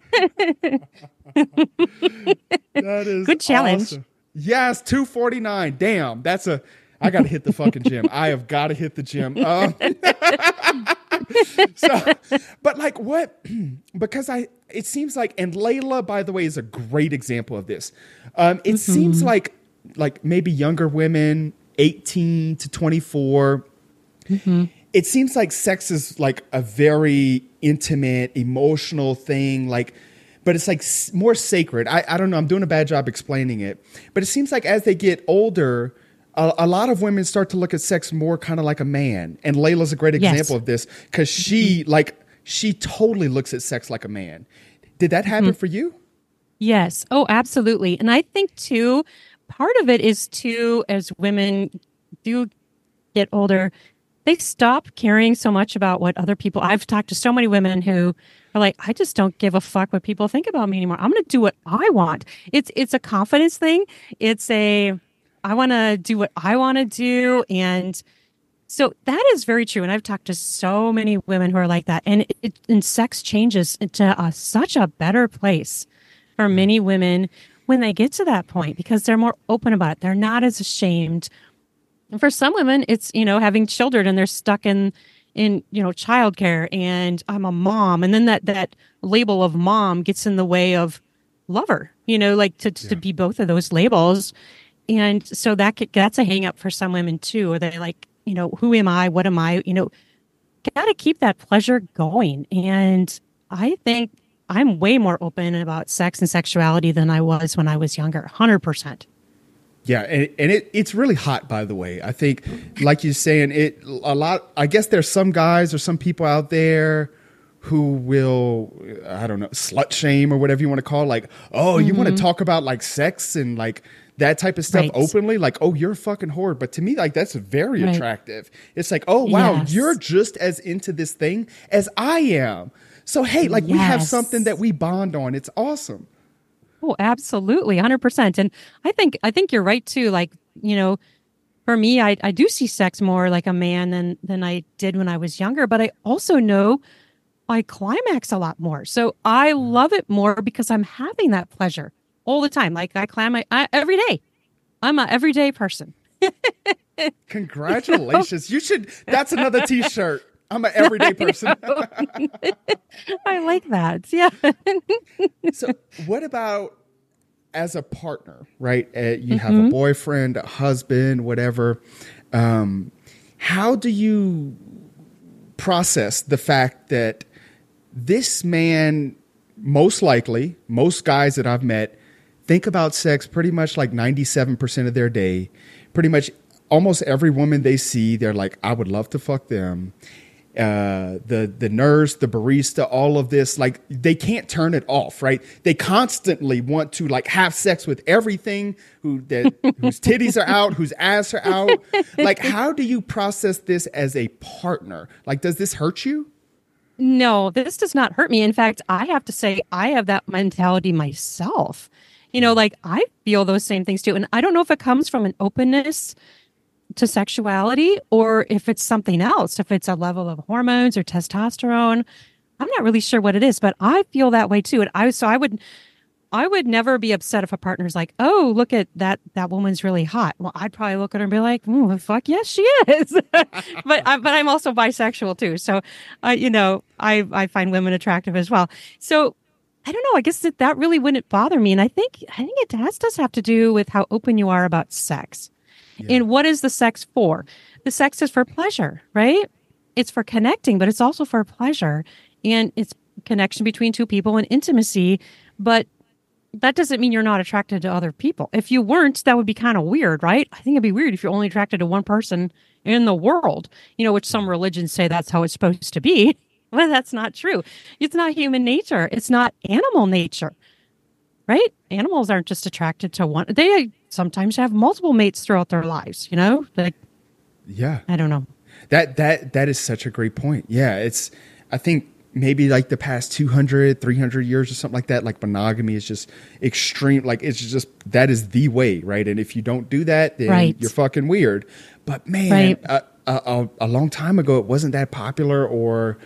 That is good challenge. Awesome. Yes, two forty-nine. Damn, that's a, I got to hit the fucking gym. I have got to hit the gym. Um, so, but like what, because I, it seems like, and Layla, by the way, is a great example of this. Um, it mm-hmm. seems like, like maybe younger women, eighteen to twenty-four, mm-hmm. it seems like sex is like a very intimate, emotional thing. Like, but it's like more sacred. I, I don't know. I'm doing a bad job explaining it, but it seems like as they get older, a, a lot of women start to look at sex more kind of like a man. And Layla's a great example yes. of this because she mm-hmm. like, she totally looks at sex like a man. Did that happen mm-hmm. for you? Yes. Oh, absolutely. And I think too, part of it is too, as women do get older, they stop caring so much about what other people. I've talked to so many women who are like, I just don't give a fuck what people think about me anymore. I'm going to do what I want. It's it's a confidence thing. It's a I want to do what I want to do, and so that is very true. And I've talked to so many women who are like that, and it, and sex changes into a, such a better place for many women when they get to that point because they're more open about it. They're not as ashamed. And for some women, it's, you know, having children and they're stuck in, in, you know, childcare and I'm a mom. And then that, that label of mom gets in the way of lover, you know, like to, to yeah. be both of those labels. And so that that's a hang up for some women too. Or they're like, you know, who am I? What am I? You know, got to keep that pleasure going. And I think I'm way more open about sex and sexuality than I was when I was younger. one hundred percent. Yeah, and, and it, it's really hot, by the way. I think, like you're saying, it a lot. I guess there's some guys or some people out there who will, I don't know, slut shame or whatever you want to call it. Like, oh, mm-hmm. you want to talk about like sex and like that type of stuff right. openly? Like, oh, you're a fucking whore. But to me, like, that's very right. attractive. It's like, oh, wow, yes. you're just as into this thing as I am. So, hey, like yes. we have something that we bond on. It's awesome. Oh, absolutely. one hundred percent. And I think, I think you're right too. Like, you know, for me, I, I do see sex more like a man than, than I did when I was younger, but I also know I climax a lot more. So I love it more because I'm having that pleasure all the time. Like I climax I, every day. I'm an everyday person. Congratulations. You, know? you should, that's another t-shirt. I'm an everyday person. I, I like that. Yeah. So what about as a partner, right? Uh, you mm-hmm. have a boyfriend, a husband, whatever. Um, how do you process the fact that this man, most likely, most guys that I've met, think about sex pretty much like ninety-seven percent of their day. Pretty much almost every woman they see, they're like, I would love to fuck them. Uh, the the nurse, the barista, all of this, like they can't turn it off, right? They constantly want to like have sex with everything who that whose titties are out, whose ass are out. Like, how do you process this as a partner? Like, does this hurt you? No, this does not hurt me. In fact, I have to say I have that mentality myself. You know, like I feel those same things too. And I don't know if it comes from an openness to sexuality or if it's something else, if it's a level of hormones or testosterone. I'm not really sure what it is, but I feel that way too. And I so I would I would never be upset if a partner's like, oh, look at that that woman's really hot. Well, I'd probably look at her and be like, oh, fuck yes, she is. but I, but I'm also bisexual too, so uh, you know I I find women attractive as well. So I don't know. I guess that that really wouldn't bother me, and I think I think it has does have to do with how open you are about sex. Yeah. And what is the sex for? The sex is for pleasure, right? It's for connecting, but it's also for pleasure. And it's connection between two people and intimacy. But that doesn't mean you're not attracted to other people. If you weren't, that would be kind of weird, right? I think it'd be weird if you're only attracted to one person in the world, you know, which some religions say that's how it's supposed to be. But that's not true. It's not human nature. It's not animal nature. Right? Animals aren't just attracted to one. They sometimes have multiple mates throughout their lives, you know? Like, yeah. I don't know. That that that is such a great point. Yeah, it's I think maybe like the past two hundred, three hundred years or something like that, like monogamy is just extreme. Like it's just, that is the way, right? And if you don't do that, then right. you're fucking weird. But man, right. a, a, a long time ago, it wasn't that popular or,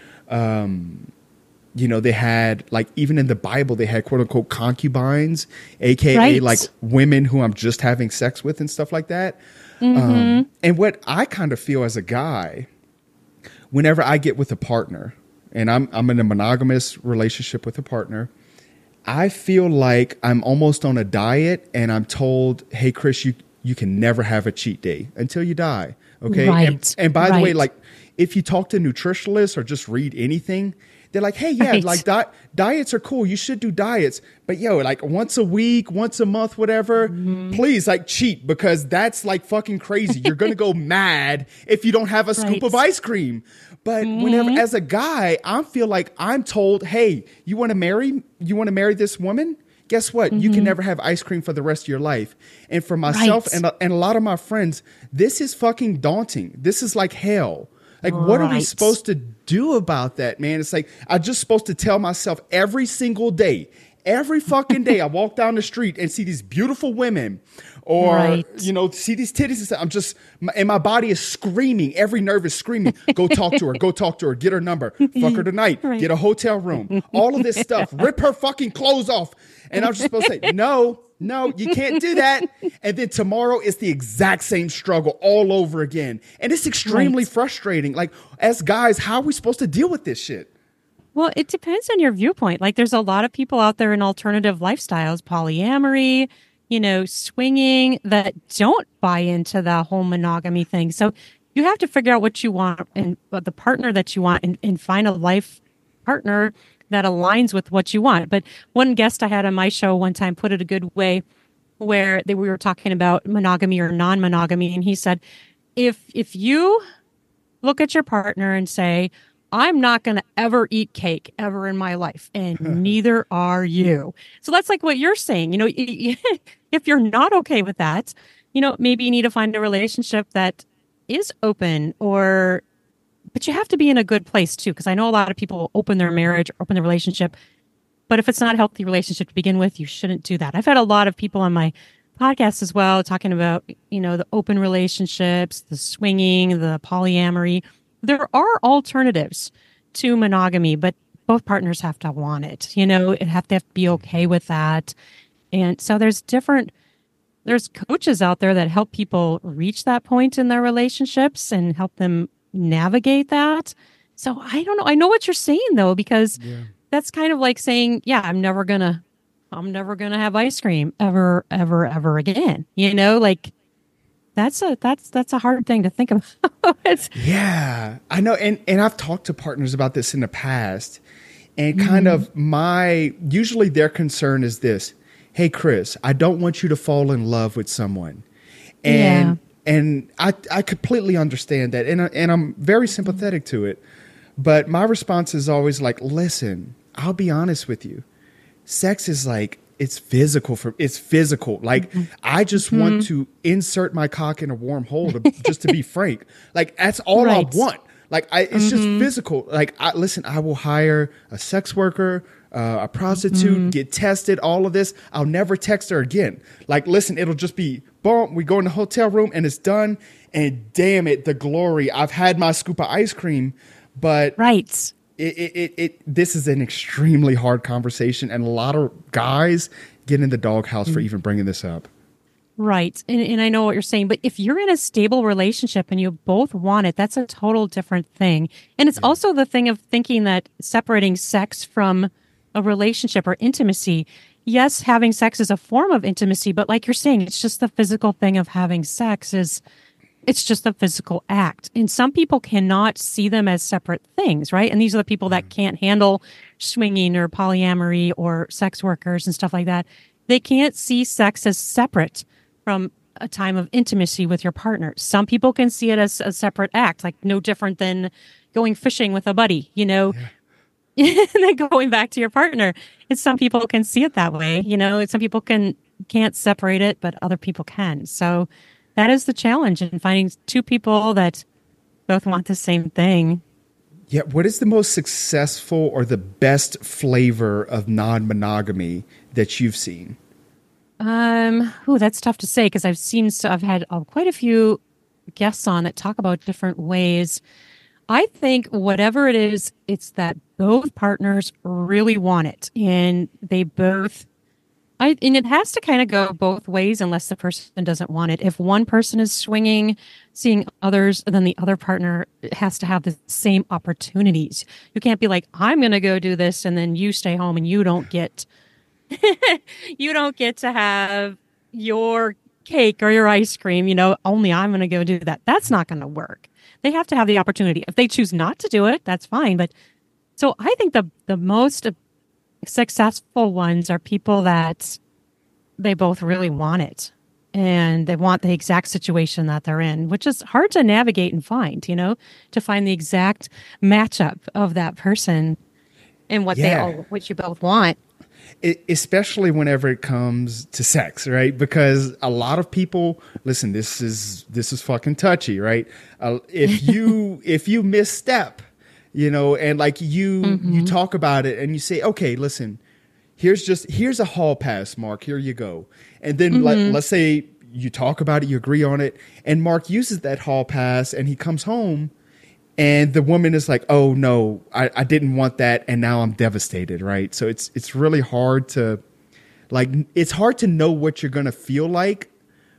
um, you know, they had like, even in the Bible, they had quote unquote concubines, A K A right. like women who I'm just having sex with and stuff like that. Mm-hmm. Um, and what I kind of feel as a guy, whenever I get with a partner and I'm, I'm in a monogamous relationship with a partner, I feel like I'm almost on a diet and I'm told, hey, Chris, you, you can never have a cheat day until you die. Okay. Right. And, and by right. the way, like if you talk to nutritionalists or just read anything, they're like, hey, yeah, right. like di- diets are cool. You should do diets. But yo, like once a week, once a month, whatever, mm-hmm. please like cheat because that's like fucking crazy. You're going to go mad if you don't have a scoop right. of ice cream. But mm-hmm. whenever, as a guy, I feel like I'm told, hey, you want to marry, you want to marry this woman? Guess what? Mm-hmm. You can never have ice cream for the rest of your life. And for myself right. and, and a lot of my friends, this is fucking daunting. This is like hell. Like, what are we Right. supposed to do about that, man? It's like, I'm just supposed to tell myself every single day, every fucking day I walk down the street and see these beautiful women or, Right. you know, see these titties and stuff. I'm just, my- and my body is screaming. Every nerve is screaming. Go talk to her. Go talk to her. Get her number. Fuck her tonight. Right. Get a hotel room. All of this stuff. Rip her fucking clothes off. And I'm just supposed to say, no, no, you can't do that. And then tomorrow it's the exact same struggle all over again. And it's extremely Right. frustrating. Like, as guys, how are we supposed to deal with this shit? Well, it depends on your viewpoint. Like, there's a lot of people out there in alternative lifestyles, polyamory, you know, swinging, that don't buy into the whole monogamy thing. So you have to figure out what you want and uh, the partner that you want, and, and find a life partner that aligns with what you want. But one guest I had on my show one time put it a good way, where they, we were talking about monogamy or non-monogamy, and he said, if if you look at your partner and say, I'm not going to ever eat cake ever in my life, and neither are you. So that's like what you're saying. You know, if you're not okay with that, you know, maybe you need to find a relationship that is open, or, but you have to be in a good place too. Because I know a lot of people will open their marriage, open their relationship, but if it's not a healthy relationship to begin with, you shouldn't do that. I've had a lot of people on my podcast as well talking about, you know, the open relationships, the swinging, the polyamory. There are alternatives to monogamy, but both partners have to want it. You know, it have to, have to be okay with that. And so there's different, there's coaches out there that help people reach that point in their relationships and help them navigate that. So I don't know. I know what you're saying though, because Yeah. that's kind of like saying, yeah, I'm never gonna, I'm never gonna have ice cream ever, ever, ever again. You know, like that's a that's that's a hard thing to think about. It's, Yeah, I know. And, and I've talked to partners about this in the past, and kind of my, usually their concern is this: hey, Chris, I don't want you to fall in love with someone. And, and I, I completely understand that. And, I- and I'm very sympathetic to it. But my response is always like, listen, I'll be honest with you. Sex is like, it's physical for it's physical. Like, I just want to insert my cock in a warm hole, to, just to be frank. Like, that's all Right. I want. Like, I, it's just physical. Like, I, listen, I will hire a sex worker, uh, a prostitute, get tested, all of this. I'll never text her again. Like, listen, it'll just be, boom, we go in the hotel room and it's done. And damn it, the glory. I've had my scoop of ice cream, but right. it, it, it, it this is an extremely hard conversation, and a lot of guys get in the doghouse for even bringing this up. Right. And, and I know what you're saying, but if you're in a stable relationship and you both want it, that's a total different thing. And it's also the thing of thinking that separating sex from a relationship or intimacy, yes, having sex is a form of intimacy, but like you're saying, it's just the physical thing of having sex is, it's just a physical act. And some people cannot see them as separate things, right? And these are the people that can't handle swinging or polyamory or sex workers and stuff like that. They can't see sex as separate from a time of intimacy with your partner. Some people can see it as a separate act, like no different than going fishing with a buddy, you know, and then going back to your partner. And some people can see it that way, you know, and some people can, can't separate it, but other people can. So that is the challenge in finding two people that both want the same thing. Yeah, what is the most successful or the best flavor of non-monogamy that you've seen? Um, ooh, that's tough to say because I've seen, so I've had uh, quite a few guests on that talk about different ways. I think whatever it is, it's that both partners really want it, and they both. I and it has to kind of go both ways unless the person doesn't want it. If one person is swinging, seeing others, then the other partner has to have the same opportunities. You can't be like, I'm going to go do this, and then you stay home and you don't get. You don't get to have your cake or your ice cream, you know, only I'm going to go do that. That's not going to work. They have to have the opportunity. If they choose not to do it, that's fine. But so I think the, the most successful ones are people that they both really want it and they want the exact situation that they're in, which is hard to navigate and find, you know, to find the exact matchup of that person and what Yeah. they all, what you both want. It, especially whenever it comes to sex, right? Because a lot of people, listen, this is this is fucking touchy, right? Uh, if you if you misstep, you know, and like you mm-hmm. you talk about it and you say, okay, listen, here's just here's a hall pass, Mark. Here you go. And then mm-hmm. let, let's say you talk about it, you agree on it, and Mark uses that hall pass, and he comes home. And the woman is like, oh, no, I, I didn't want that. And now I'm devastated. Right. So it's it's really hard to like it's hard to know what you're going to feel like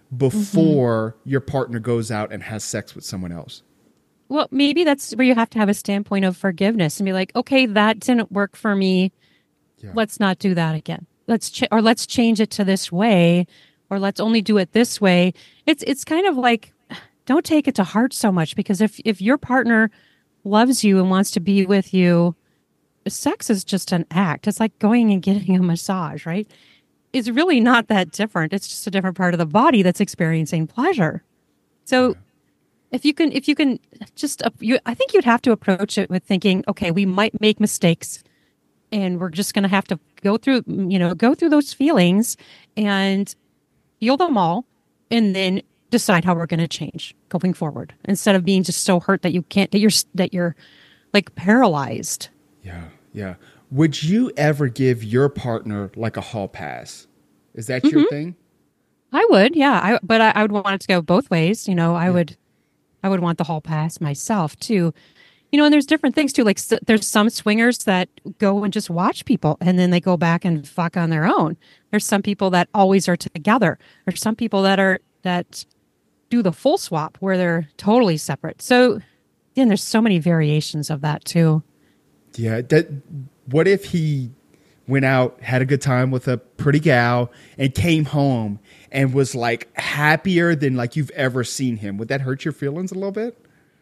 before mm-hmm. your partner goes out and has sex with someone else. Well, maybe that's where you have to have a standpoint of forgiveness and be like, OK, that didn't work for me. Yeah. Let's not do that again. Let's ch- or let's change it to this way, or let's only do it this way. It's it's kind of like, don't take it to heart so much, because if, if your partner loves you and wants to be with you, sex is just an act. It's like going and getting a massage, right? It's really not that different. It's just a different part of the body that's experiencing pleasure. So yeah. if you can, if you can just, uh, you, I think you'd have to approach it with thinking, okay, we might make mistakes and we're just going to have to go through, you know, go through those feelings and feel them all. And then decide how we're going to change going forward, instead of being just so hurt that you can't, that you're, that you're like paralyzed. Yeah. Yeah. Would you ever give your partner like a hall pass? Is that mm-hmm. your thing? I would. Yeah. I, but I, I would want it to go both ways. You know, I yeah. would, I would want the hall pass myself too. You know, and there's different things too. Like s- there's some swingers that go and just watch people and then they go back and fuck on their own. There's some people that always are together. There's some people that are, that do the full swap where they're totally separate. So then there's so many variations of that too. Yeah. That, what if he went out, had a good time with a pretty gal and came home and was like happier than like you've ever seen him? Would that hurt your feelings a little bit?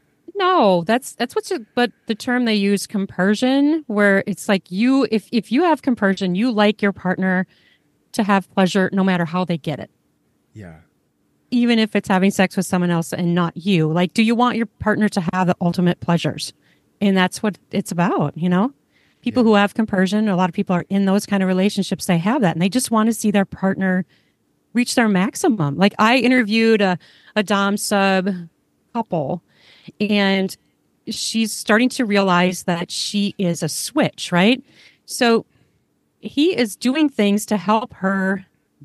No, that's, that's what's, a, but the term they use, compersion, where it's like you, if, if you have compersion, you like your partner to have pleasure no matter how they get it. Yeah. Even if it's having sex with someone else and not you. Like, do you want your partner to have the ultimate pleasures? And that's what it's about, you know? People yeah. who have compersion, a lot of people are in those kind of relationships, they have that. And they just want to see their partner reach their maximum. Like, I interviewed a, a Dom sub couple, and she's starting to realize that she is a switch, right? So he is doing things to help her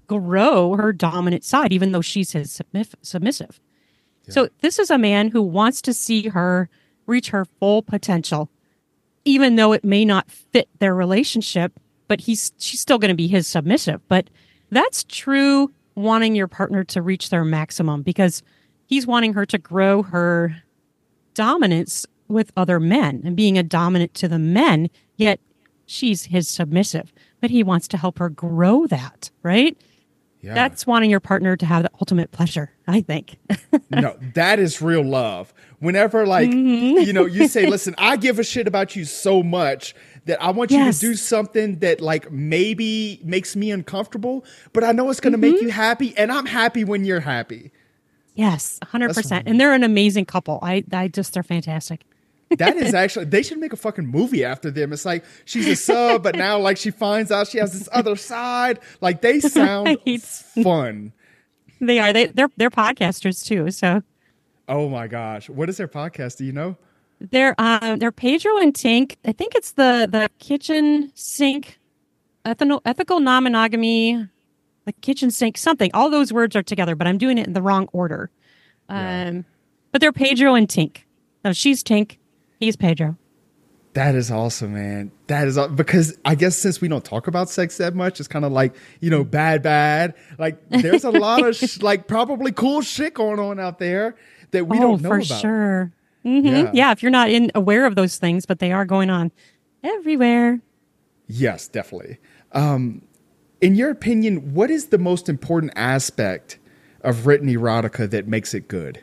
grow her dominant side, even though she's his submiss- submissive. Yeah. So this is a man who wants to see her reach her full potential, even though it may not fit their relationship, but he's she's still going to be his submissive. But that's true wanting your partner to reach their maximum, because he's wanting her to grow her dominance with other men and being a dominant to the men, yet she's his submissive. But he wants to help her grow that, right? Yeah. That's wanting your partner to have the ultimate pleasure, I think. No, that is real love. Whenever, like, mm-hmm. you know, you say, listen, I give a shit about you so much that I want you yes. to do something that, like, maybe makes me uncomfortable, but I know it's going to mm-hmm. make you happy, and I'm happy when you're happy. Yes, one hundred percent. That's, and they're an amazing couple. I, I just, they're fantastic. That is actually, they should make a fucking movie after them. It's like, she's a sub, but now like she finds out she has this other side. Like, they sound right. fun. They are. They, they're, they're podcasters too. So. Oh my gosh. What is their podcast? Do you know? They're, um, they're Pedro and Tink. I think it's the, the kitchen sink, ethical, ethical non-monogamy, the kitchen sink, something. All those words are together, but I'm doing it in the wrong order. Yeah. Um, but they're Pedro and Tink. No, she's Tink. He's Pedro. That is awesome, man. That is because I guess since we don't talk about sex that much, it's kind of like, you know, bad, bad. Like, there's a lot of sh- like probably cool shit going on out there that we oh, don't know for about. Sure. Mm-hmm. Yeah. yeah, if you're not in aware of those things, but they are going on everywhere. Yes, definitely. Um, in your opinion, what is the most important aspect of written erotica that makes it good?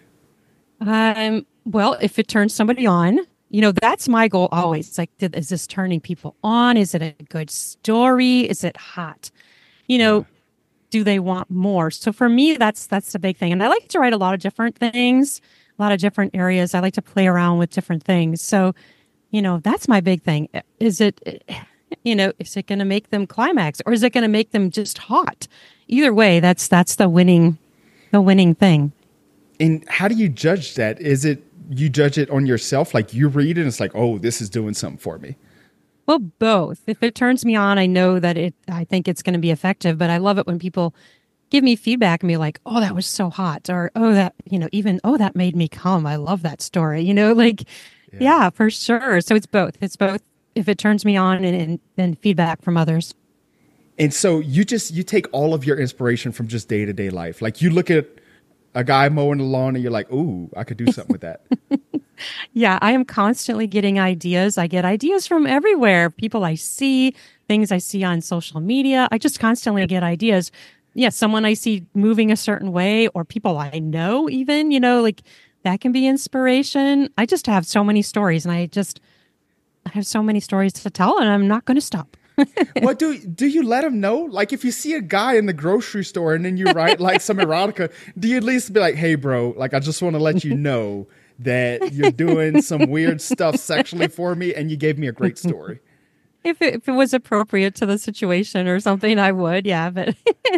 Um. Well, if it turns somebody on. You know, that's my goal always. It's like, is this turning people on? Is it a good story? Is it hot? You know, yeah. Do they want more? So for me, that's that's the big thing. And I like to write a lot of different things, a lot of different areas. I like to play around with different things. So, you know, that's my big thing. Is it, You know, is it going to make them climax or is it going to make them just hot? Either way, that's that's the winning the winning thing. And how do you judge that? Is it you judge it on yourself? Like you read it and it's like, oh, this is doing something for me. Well, both. If it turns me on, I know that it I think it's going to be effective, but I love it when people give me feedback and be like, oh, that was so hot. Or, oh, that, you know, even, oh, that made me come. I love that story. You know, like, yeah, yeah for sure. So it's both. It's both if it turns me on and, and then feedback from others. And so you just, you take all of your inspiration from just day to day life. Like you look at a guy mowing the lawn and you're like, ooh, I could do something with that. Yeah, I am constantly getting ideas. I get ideas from everywhere. People I see, things I see on social media. I just constantly get ideas. Yeah, someone I see moving a certain way or people I know even, you know, like that can be inspiration. I just have so many stories and I just I have so many stories to tell and I'm not going to stop. What do do you let them know? Like if you see a guy in the grocery store and then you write like some erotica, do you at least be like, hey, bro, like I just want to let you know that you're doing some weird stuff sexually for me and you gave me a great story? If it, if it was appropriate to the situation or something, I would, yeah. But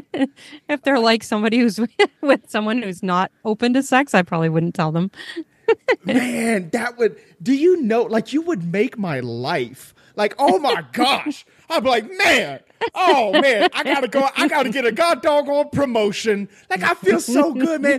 if they're like somebody who's with someone who's not open to sex, I probably wouldn't tell them. Man, that would, do you know, like you would make my life. Like, oh my gosh. I'd be like, man, oh man, I gotta go, I gotta get a god doggone promotion. Like I feel so good, man.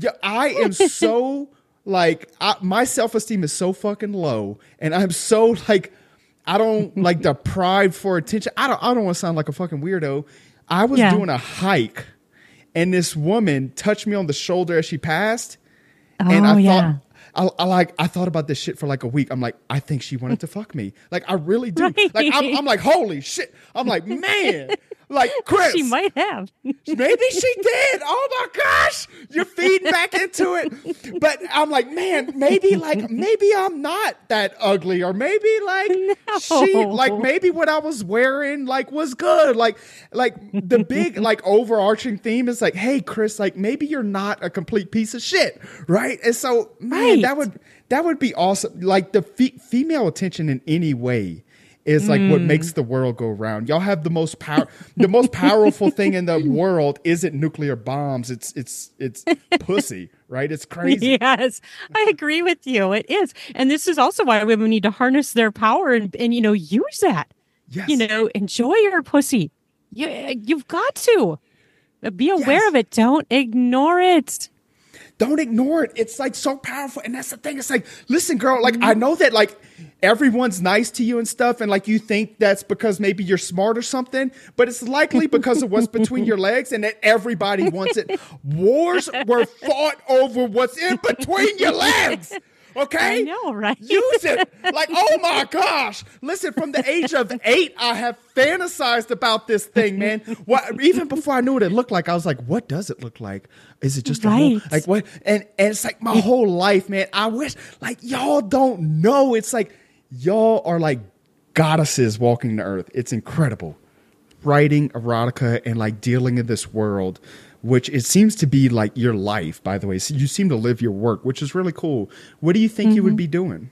I am so like, I, my self-esteem is so fucking low. And I'm so like, I don't like the pride for attention. I don't I don't want to sound like a fucking weirdo. I was yeah. doing a hike and this woman touched me on the shoulder as she passed. Oh, and I yeah. thought I, I like I thought about this shit for like a week. I'm like, I think she wanted to fuck me. Like I really do. Right. Like I'm, I'm like, holy shit. I'm like, man, like Chris. She might have. Maybe she did. Oh my gosh. You're feeding back into it. But I'm like, man, maybe like maybe I'm not that ugly. Or maybe like no. she like maybe what I was wearing like was good. Like like the big like overarching theme is like, hey Chris, like maybe you're not a complete piece of shit. Right. And so man, right. that would that would be awesome. Like the fe- female attention in any way is like mm. what makes the world go round. Y'all have the most power. The most powerful thing in the world isn't nuclear bombs. It's it's it's pussy, right? It's crazy. Yes, I agree with you. It is, and this is also why women need to harness their power and and you know use that. Yes. You know, enjoy your pussy. You you've got to be aware yes. of it. Don't ignore it. Don't ignore it. It's like so powerful. And that's the thing. It's like, listen, girl, like I know that like everyone's nice to you and stuff. And like you think that's because maybe you're smart or something, but it's likely because of what's between your legs and that everybody wants it. Wars were fought over what's in between your legs. Okay? I know, right? Use it. Like, oh my gosh. Listen, from the age of eight, I have fantasized about this thing, man. What, even before I knew what it looked like, I was like, what does it look like? Is it just a right. whole, like what? And, and it's like my whole life, man. I wish, like, y'all don't know. It's like, y'all are like goddesses walking the earth. It's incredible. Writing erotica and like dealing in this world, which it seems to be like your life, by the way. So you seem to live your work, which is really cool. What do you think mm-hmm. you would be doing?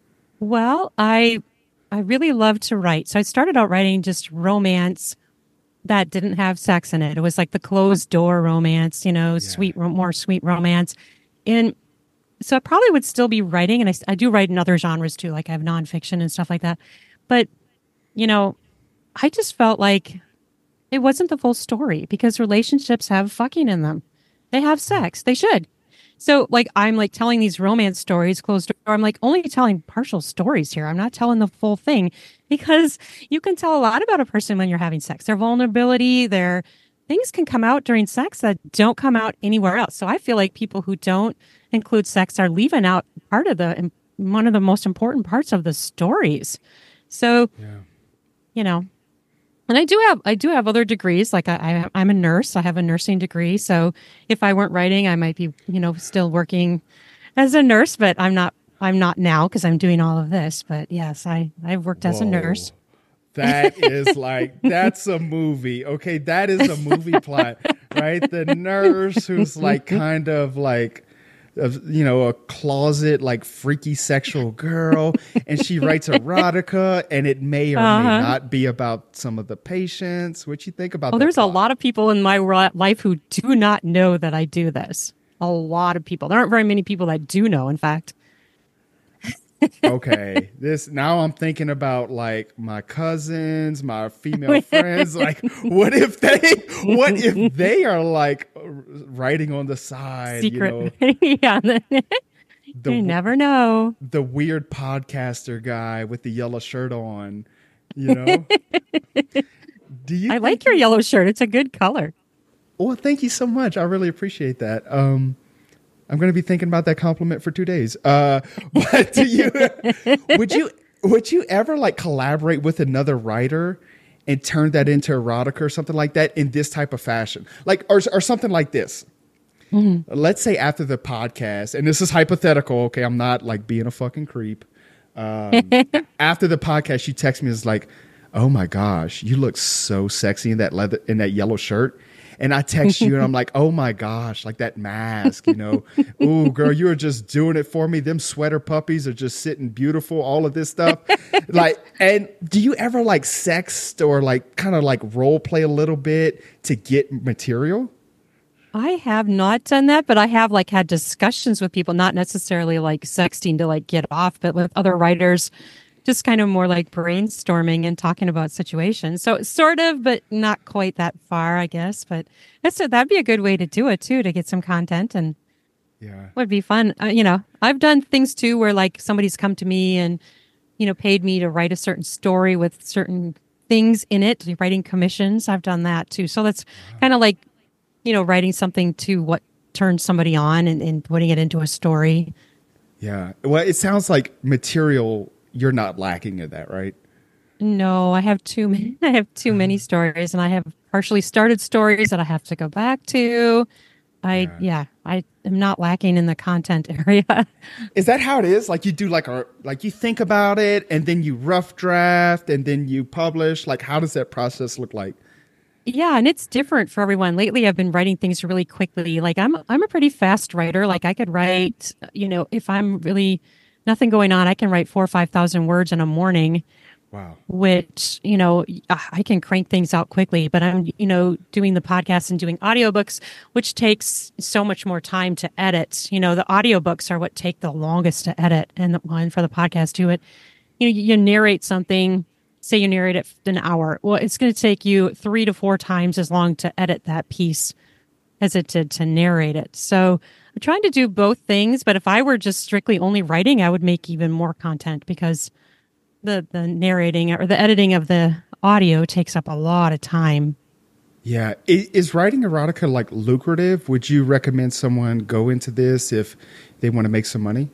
Well, I I really love to write. So I started out writing just romance that didn't have sex in it. It was like the closed door romance, you know, yeah. sweet, more sweet romance. And so I probably would still be writing. And I, I do write in other genres too. Like I have nonfiction and stuff like that. But, you know, I just felt like it wasn't the full story because relationships have fucking in them. They have sex. They should. So like, I'm like telling these romance stories closed door. I'm like only telling partial stories here. I'm not telling the full thing because you can tell a lot about a person when you're having sex. Their vulnerability, their things can come out during sex that don't come out anywhere else. So I feel like people who don't include sex are leaving out part of the, one of the most important parts of the stories. So, yeah. you know, and I do have I do have other degrees. Like I, I I'm a nurse. I have a nursing degree. So if I weren't writing, I might be you know still working as a nurse. But I'm not I'm not now because I'm doing all of this. But yes, I I've worked Whoa. as a nurse. That is like that's a movie. Okay, that is a movie plot, right? The nurse who's like kind of like of, you know, a closet, like freaky sexual girl, and she writes erotica, and it may or Uh-huh. may not be about some of the patients. What you think about Oh, that there's a plot? lot of people in my ri- life who do not know that I do this. A lot of people. There aren't very many people that do know, in fact. Okay, this now I'm thinking about like my cousins, my female friends. Like, what if they, what if they are like writing on the side? You Secret. know, Yeah. the You never know. the weird podcaster guy with the yellow shirt on. You know, do you? I think like your you- yellow shirt. It's a good color. Well, thank you so much. I really appreciate that. Um, I'm going to be thinking about that compliment for two days. Uh, but do you would you would you ever like collaborate with another writer and turn that into erotica or something like that in this type of fashion, like or or something like this? Mm-hmm. Let's say after the podcast, and this is hypothetical. Okay, I'm not like being a fucking creep. Um, after the podcast, you text me, it's like, "Oh my gosh, you look so sexy in that leather in that yellow shirt." And I text you and I'm like, oh my gosh, like that mask, you know, ooh, girl, you were just doing it for me. Them sweater puppies are just sitting beautiful, all of this stuff. Like, and do you ever like sext or like kind of like role play a little bit to get material? I have not done that, but I have like had discussions with people, not necessarily like sexting to like get off, but with other writers, just kind of more like brainstorming and talking about situations. So sort of, but not quite that far, I guess. But that's that'd be a good way to do it too, to get some content, and Yeah. would be fun. Uh, you know, I've done things too where like somebody's come to me and, you know, paid me to write a certain story with certain things in it, writing commissions. I've done that too. So that's kind of like, you know, writing something to what turns somebody on and, and putting it into a story. Yeah. Well, it sounds like material, you're not lacking in that, right? No, I have too many. I have too many stories, and I have partially started stories that I have to go back to. I Yeah. yeah, I am not lacking in the content area. Is that how it is? Like you do like a, like you think about it and then you rough draft and then you publish. Like, how does that process look like? Yeah, and it's different for everyone. Lately, I've been writing things really quickly. Like I'm I'm a pretty fast writer. Like I could write, you know, if I'm really nothing going on, I can write four or five thousand words in a morning. Wow. Which, you know, I can crank things out quickly, but I'm, you know, doing the podcast and doing audiobooks, which takes so much more time to edit. You know, the audiobooks are what take the longest to edit, and the one for the podcast too. It, you know, you narrate something, say you narrate it an hour. Well, it's going to take you three to four times as long to edit that piece as it did to narrate it. So I'm trying to do both things, but if I were just strictly only writing, I would make even more content because the the narrating or the editing of the audio takes up a lot of time. Yeah. I- Is writing erotica like lucrative? Would you recommend someone go into this if they want to make some money?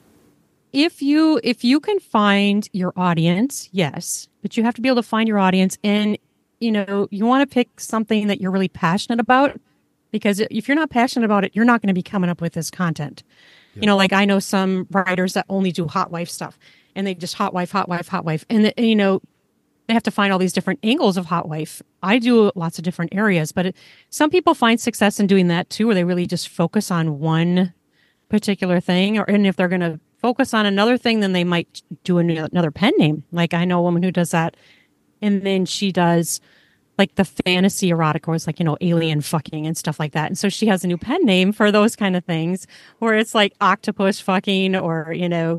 If you if you can find your audience, yes, but you have to be able to find your audience, and you know, you want to pick something that you're really passionate about, because if you're not passionate about it, you're not going to be coming up with this content. Yeah. You know, like I know some writers that only do hot wife stuff, and they just hot wife, hot wife, hot wife. And, the, you know, they have to find all these different angles of hot wife. I do lots of different areas, but it, some people find success in doing that too, where they really just focus on one particular thing. Or, and if they're going to focus on another thing, then they might do another pen name. Like I know a woman who does that. And then she does like the fantasy erotic, or it's like, you know, alien fucking and stuff like that. And so she has a new pen name for those kind of things, where it's like octopus fucking, or, you know,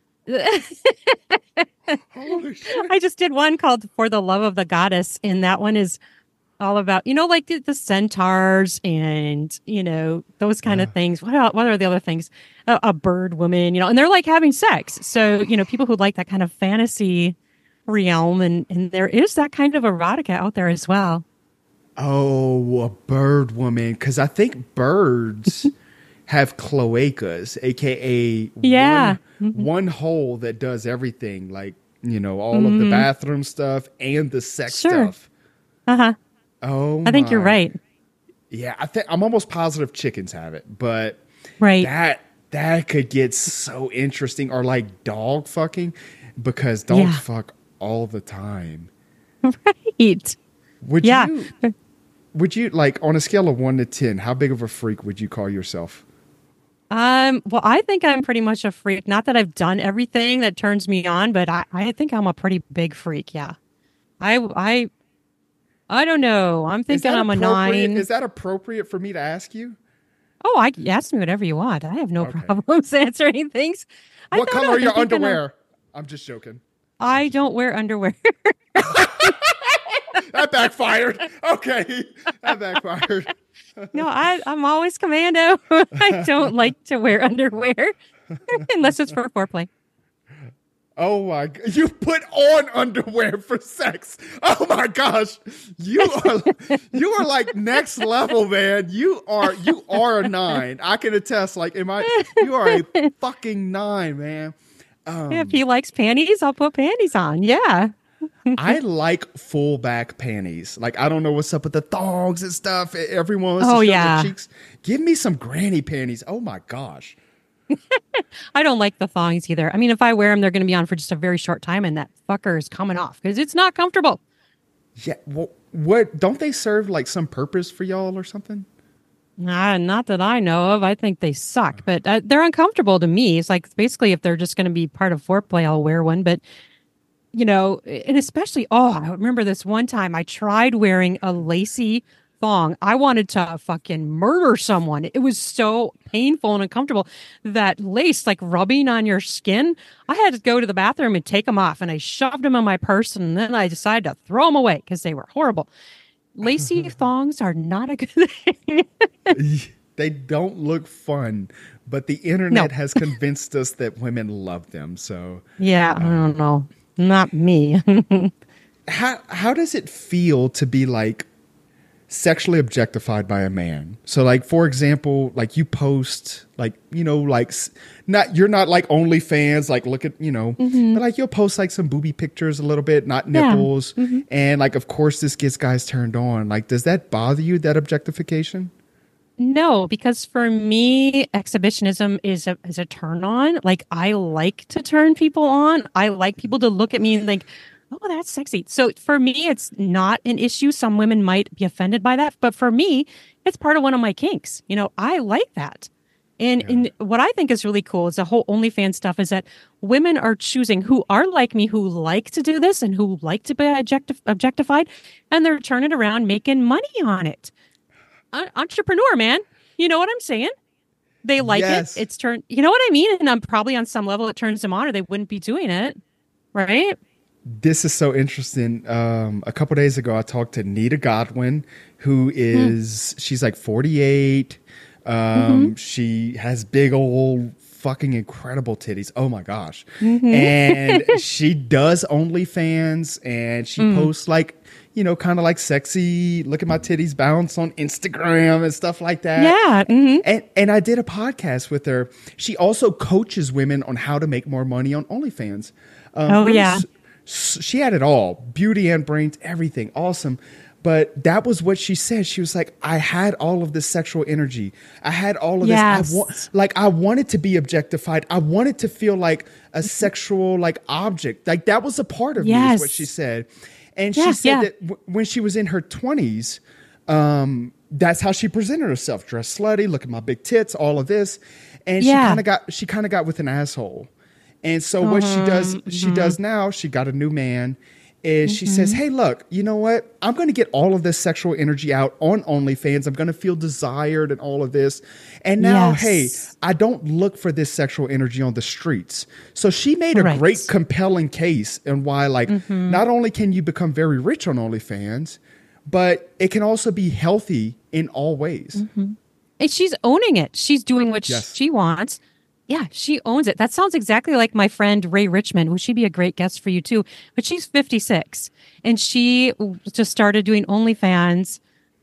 I just did one called For the Love of the Goddess, and that one is all about, you know, like the, the centaurs and, you know, those kind yeah. of things. What are, what are the other things? A, a bird woman, you know, and they're like having sex. So, you know, people who like that kind of fantasy realm, and, and there is that kind of erotica out there as well. Oh, a bird woman. Because I think birds have cloacas, a k a yeah. one, mm-hmm. one hole that does everything, like, you know, all mm-hmm. of the bathroom stuff and the sex sure. stuff. Uh-huh. Oh, I think my. you're right. Yeah, I think I'm almost positive chickens have it, but right. that that could get so interesting. Or like dog fucking, because dogs yeah. fuck all the time. Right. Would yeah. you would you like, on a scale of one to ten, how big of a freak would you call yourself? Um, well, I think I'm pretty much a freak. Not that I've done everything that turns me on, but I, I think I'm a pretty big freak. Yeah. I, I, I don't know. I'm Is thinking that I'm a appropriate? nine. Is that appropriate for me to ask you? Oh, I ask me whatever you want. I have no Okay. problems answering things. I What don't color know. are I'm your thinking of- underwear? I'm just joking. I don't wear underwear. That backfired. Okay. That backfired. No, I, I'm always commando. I don't like to wear underwear unless it's for foreplay. Oh my! g- You put on underwear for sex. Oh my gosh! You are you are like next level, man. You are you are a nine. I can attest. Like, am I? You are a fucking nine, man. Um, If he likes panties, I'll put panties on. Yeah. I like full back panties. Like, I don't know what's up with the thongs and stuff. E- Everyone wants Oh, to show yeah. their cheeks. Give me some granny panties. Oh my gosh! I don't like the thongs either. I mean, if I wear them, they're going to be on for just a very short time, and that fucker is coming off because it's not comfortable. Yeah. Well, what don't they serve like some purpose for y'all or something? Nah, not that I know of. I think they suck, but uh, they're uncomfortable to me. It's like basically if they're just going to be part of foreplay, I'll wear one. But you know, and especially, oh, I remember this one time I tried wearing a lacy thong. I wanted to fucking murder someone. It was so painful and uncomfortable. That lace, like rubbing on your skin, I had to go to the bathroom and take them off. And I shoved them in my purse. And then I decided to throw them away because they were horrible. Lacy thongs are not a good thing. They don't look fun, but the internet No. has convinced us that women love them. So Yeah, I don't know. Not me. how how does it feel to be like sexually objectified by a man? So like, for example, like you post like, you know, like s- not, you're not like OnlyFans, like look at, you know, but like you'll post like some booby pictures a little bit, not Yeah. nipples. And like, of course this gets guys turned on. Like, does that bother you, that objectification? No, because for me, exhibitionism is a is a turn on. Like I like to turn people on. I like people to look at me and think, "Oh, that's sexy." So for me, it's not an issue. Some women might be offended by that, but for me, it's part of one of my kinks. You know, I like that. And, and what I think is really cool is the whole OnlyFans stuff is that women are choosing who are like me, who like to do this and who like to be objectif- objectified, and they're turning around making money on it. En- entrepreneur, man. You know what I'm saying? They like Yes. it. It's turned, you know what I mean? And I'm probably on some level it turns them on or they wouldn't be doing it. Right? This is so interesting. Um, a couple days ago, I talked to Nita Godwin, who is, she's like forty-eight. Um, She has big old fucking incredible titties. Oh my gosh. And she does OnlyFans and she posts like, you know, kind of like sexy, look at my titties bounce on Instagram and stuff like that. Yeah. hmm And and I did a podcast with her. She also coaches women on how to make more money on OnlyFans. Um, Oh, really yeah. s- s- she had it all, beauty and brains, everything, awesome. But that was what she said. She was like, I had all of this sexual energy. I had all of Yes. this. I wa- like I wanted to be objectified. I wanted to feel like a sexual like object. Like that was a part of me, is what Yes. she said. And she Yeah, said yeah. that w- when she was in her twenties, um, that's how she presented herself, dressed slutty, look at my big tits, all of this. And she Yeah. kind of got she kind of got with an asshole. And so what she does she does now, she got a new man, is she says, "Hey, look, you know what? I'm going to get all of this sexual energy out on OnlyFans. I'm going to feel desired and all of this. And now, Yes. hey, I don't look for this sexual energy on the streets." So she made a Right. great compelling case and why like not only can you become very rich on OnlyFans, but it can also be healthy in all ways. And she's owning it. She's doing what Yes. she wants. Yeah, she owns it. That sounds exactly like my friend Ray Richmond. Would she be a great guest for you too? But she's fifty-six and she just started doing OnlyFans.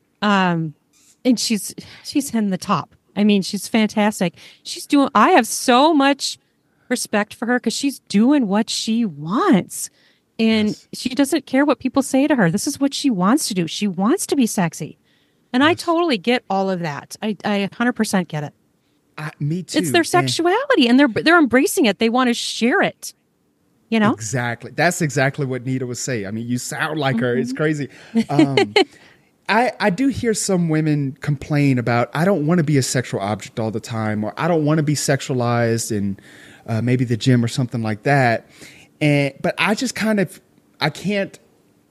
Um, and she's she's in the top. I mean, she's fantastic. She's doing. I have so much respect for her because she's doing what she wants, and Yes. she doesn't care what people say to her. This is what she wants to do. She wants to be sexy, and I totally get all of that. I I one hundred percent get it. I, me too. It's their And- sexuality, and they're they're embracing it. They want to share it. You know. Exactly. That's exactly what Nita was saying. I mean, you sound like her. It's crazy. Um, I, I do hear some women complain about, I don't want to be a sexual object all the time, or I don't want to be sexualized in uh, maybe the gym or something like that. And but I just kind of I can't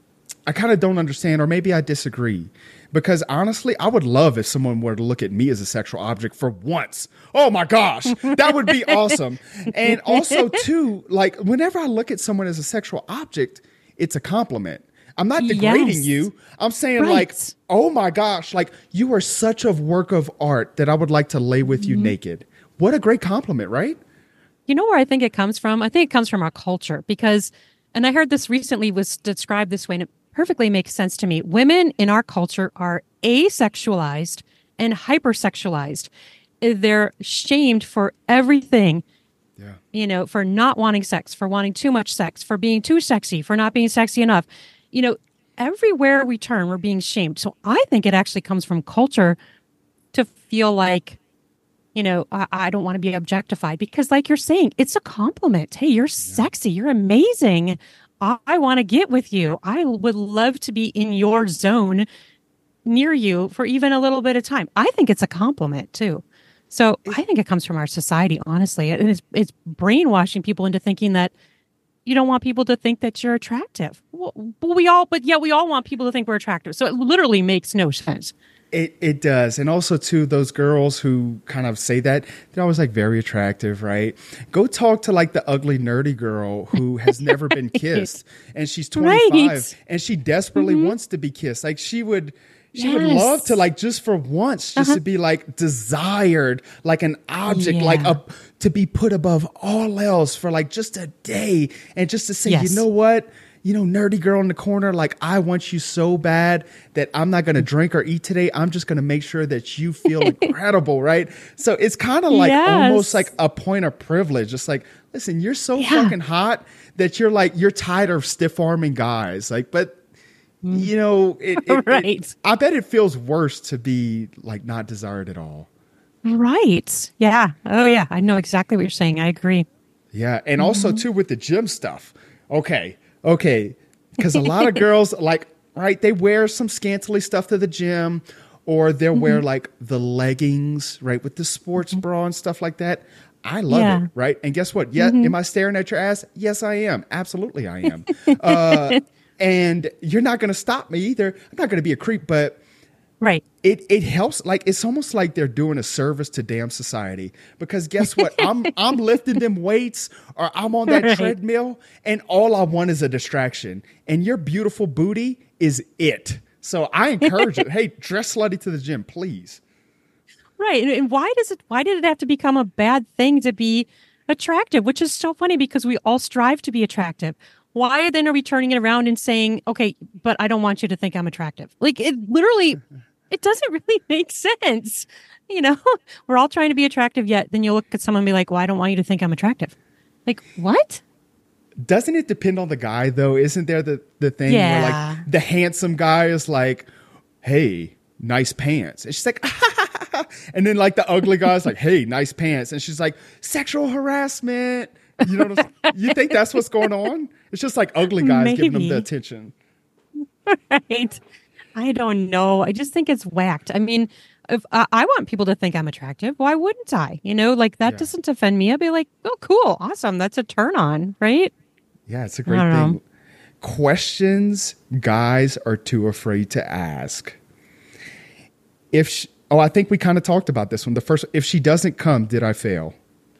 I kind of don't understand, or maybe I disagree. Because honestly, I would love if someone were to look at me as a sexual object for once. Oh my gosh, that would be awesome. And also too, like whenever I look at someone as a sexual object, it's a compliment. I'm not degrading Yes. you. I'm saying Right. like, oh my gosh, like you are such a work of art that I would like to lay with you naked. What a great compliment, right? You know where I think it comes from? I think it comes from our culture because, and I heard this recently was described this way, and it perfectly makes sense to me. Women in our culture are asexualized and hypersexualized. They're shamed for everything, Yeah. you know, for not wanting sex, for wanting too much sex, for being too sexy, for not being sexy enough. You know, everywhere we turn, we're being shamed. So I think it actually comes from culture to feel like, you know, I, I don't want to be objectified because, like you're saying, it's a compliment. Hey, you're sexy. You're amazing. I, I want to get with you. I would love to be in your zone near you for even a little bit of time. I think it's a compliment too. So I think it comes from our society, honestly. And it's, it's brainwashing people into thinking that you don't want people to think that you're attractive. Well, but we all, but yeah, we all want people to think we're attractive. So it literally makes no sense. It it does. And also too, those girls who kind of say that, they're always like very attractive, right? Go talk to like the ugly nerdy girl who has never been kissed and she's twenty-five Right. and she desperately wants to be kissed. Like she would she would Yes. love to like just for once just to be like desired, like an object, Yeah. like a to be put above all else for like just a day and just to say, Yes. you know what? You know, nerdy girl in the corner, like, I want you so bad that I'm not going to drink or eat today. I'm just going to make sure that you feel incredible, right? So it's kind of like Yes. almost like a point of privilege. Just like, listen, you're so Yeah. fucking hot that you're like, you're tired of stiff arming guys. Like, but, you know, it, it, Right. it, I bet it feels worse to be like not desired at all. Right. Yeah. Oh, yeah. I know exactly what you're saying. I agree. Yeah. And also, too, with the gym stuff. Okay. Okay. Because a lot of girls, like, right, they wear some scantily stuff to the gym or they'll wear like the leggings, right, with the sports bra and stuff like that. I love Yeah. it, right? And guess what? Yeah. Am I staring at your ass? Yes, I am. Absolutely, I am. uh, and you're not going to stop me either. I'm not going to be a creep, but Right. it it helps. Like it's almost like they're doing a service to damn society because guess what? I'm I'm lifting them weights or I'm on that Right. treadmill and all I want is a distraction. And your beautiful booty is it. So I encourage it. Hey, dress slutty to the gym, please. Right. And, and why does it, why did it have to become a bad thing to be attractive? Which is so funny because we all strive to be attractive. Why then are we turning it around and saying, okay, but I don't want you to think I'm attractive? Like it literally, it doesn't really make sense. You know, we're all trying to be attractive, yet then you look at someone and be like, well, I don't want you to think I'm attractive. Like, what? Doesn't it depend on the guy though? Isn't there the, the thing where Yeah. like the handsome guy is like, hey, nice pants. And she's like, and then like the ugly guy's like, hey, nice pants. And she's like, sexual harassment. You know what I'm saying? You think that's what's going on? It's just like ugly guys giving them Maybe. the attention. Right. I don't know. I just think it's whacked. I mean, if uh, I want people to think I'm attractive, why wouldn't I? You know, like that Yeah. doesn't offend me. I'd be like, oh, cool. Awesome. That's a turn on. Right. Yeah, it's a great I don't thing. Questions guys are too afraid to ask. If she, oh, I think we kind of talked about this one. The first, if she doesn't come, did I fail?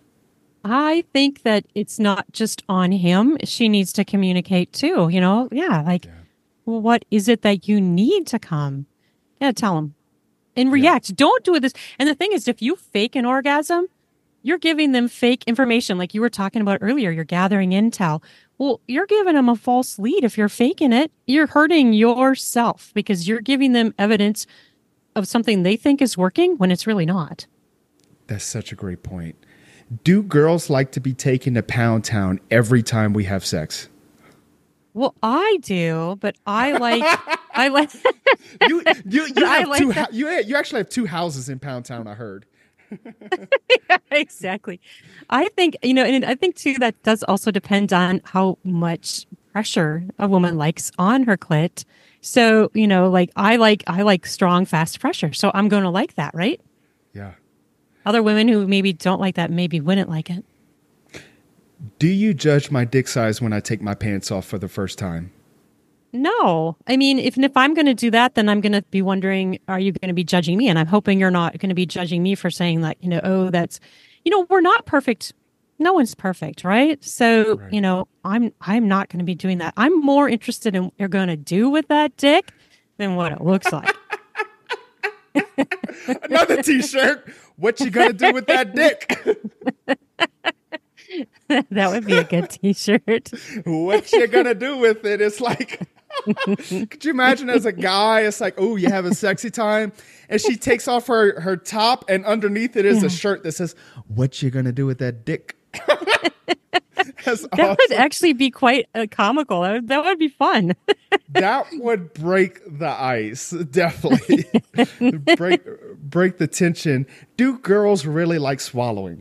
I think that it's not just on him. She needs to communicate too, you know? Yeah. Like, well, what is it that you need to come? Yeah, tell him and react. Don't do this. And the thing is, if you fake an orgasm, you're giving them fake information. Like you were talking about earlier, you're gathering intel. Well, you're giving them a false lead. If you're faking it, you're hurting yourself because you're giving them evidence of something they think is working when it's really not. That's such a great point. Do girls like to be taken to Pound Town every time we have sex? Well, I do, but I like, I like, You you you I have like two. that. hou- You you actually have two houses in Pound Town. I heard. exactly. I think, you know, and I think too, that does also depend on how much pressure a woman likes on her clit. So, you know, like I like I like strong, fast pressure. So I'm going to like that, right? Yeah. Other women who maybe don't like that maybe wouldn't like it. Do you judge my dick size when I take my pants off for the first time? No. I mean, if if I'm going to do that, then I'm going to be wondering, are you going to be judging me? And I'm hoping you're not going to be judging me for saying that, you know, oh, that's, you know, we're not perfect. No one's perfect, right? So, Right. you know, I'm I'm not going to be doing that. I'm more interested in what you're going to do with that dick than what it looks like. Another t-shirt. What you gonna do with that dick? That would be a good t-shirt. What you gonna do with it? It's like, could you imagine as a guy, it's like, oh, you have a sexy time. And she takes off her, her top and underneath it is Yeah. a shirt that says, what you gonna do with that dick? That's That awesome. would actually be quite uh, comical. That would, that would be fun. That would break the ice, definitely. break break the tension. Do girls really like swallowing?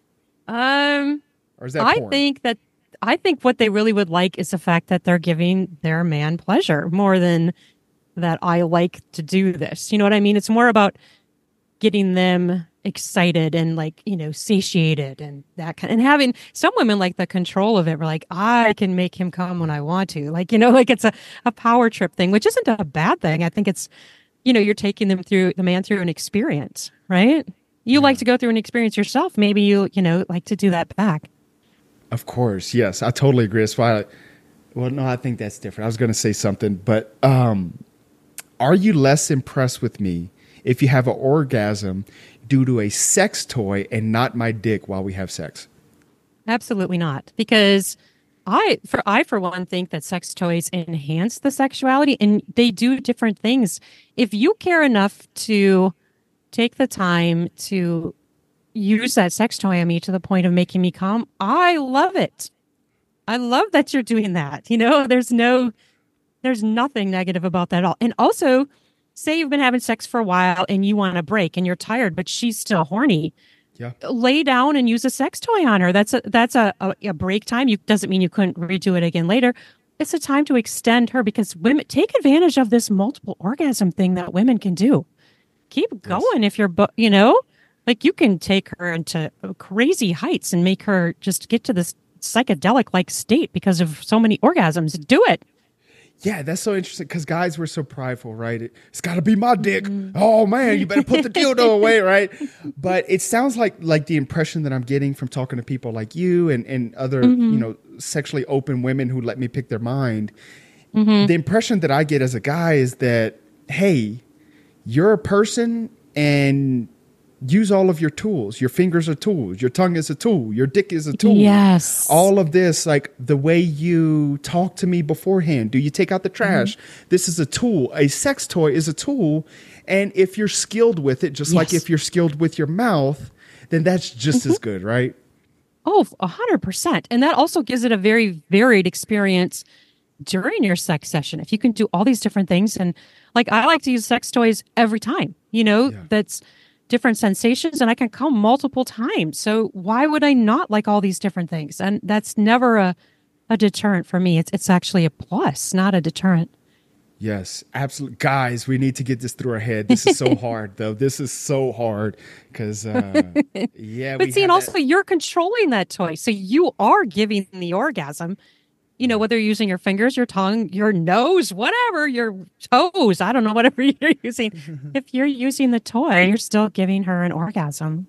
Um, Or is that I porn? think that I think what they really would like is the fact that they're giving their man pleasure more than that I like to do this. You know what I mean? It's more about getting them excited and like, you know, satiated and that kind and having some women like the control of it. We're like, I can make him come when I want to. Like, you know, like it's a, a power trip thing, which isn't a bad thing. I think it's, you know, you're taking them through the man through an experience, right? You like to go through an experience yourself. Maybe you, you know, like to do that back. Of course, yes, I totally agree. That's why. I, well, no, I think that's different. I was going to say something, but um, are you less impressed with me if you have an orgasm due to a sex toy and not my dick while we have sex? Absolutely not. Because I, for I, for one, think that sex toys enhance the sexuality and they do different things. If you care enough to take the time to use that sex toy on me to the point of making me come, I love it. I love that you're doing that. You know, there's no, there's nothing negative about that at all. And also, say you've been having sex for a while and you want a break and you're tired, but she's still horny. Yeah. Lay down and use a sex toy on her. That's a that's a, a, a break time. You doesn't mean you couldn't redo it again later. It's a time to extend her because women take advantage of this multiple orgasm thing that women can do. Keep going if you're, bu- you know, like you can take her into crazy heights and make her just get to this psychedelic like state because of so many orgasms. Do it. Yeah, that's so interesting because guys were so prideful, right? It, it's got to be my dick. Oh man, you better put the dildo away, right? But it sounds like like the impression that I'm getting from talking to people like you and and other Mm-hmm. you know sexually open women who let me pick their mind. Mm-hmm. The impression that I get as a guy is that hey, you're a person and use all of your tools. Your fingers are tools. Your tongue is a tool. Your dick is a tool. Yes. All of this, like the way you talk to me beforehand. Do you take out the trash? Mm-hmm. This is a tool. A sex toy is a tool. And if you're skilled with it, just like Yes. if you're skilled with your mouth, then that's just Mm-hmm. as good, right? Oh, a hundred percent. And that also gives it a very varied experience during your sex session. If you can do all these different things and like I like to use sex toys every time, you know, Yeah. that's different sensations and I can come multiple times. So why would I not like all these different things? And that's never a, a deterrent for me. It's it's actually a plus, not a deterrent. Yes, absolutely. Guys, we need to get this through our head. This is so hard, though. This is so hard because, uh, yeah. But we see, and have also that- you're controlling that toy. So you are giving the orgasm, you know, whether you're using your fingers, your tongue, your nose, whatever, your toes, I don't know, whatever you're using. If you're using the toy, you're still giving her an orgasm.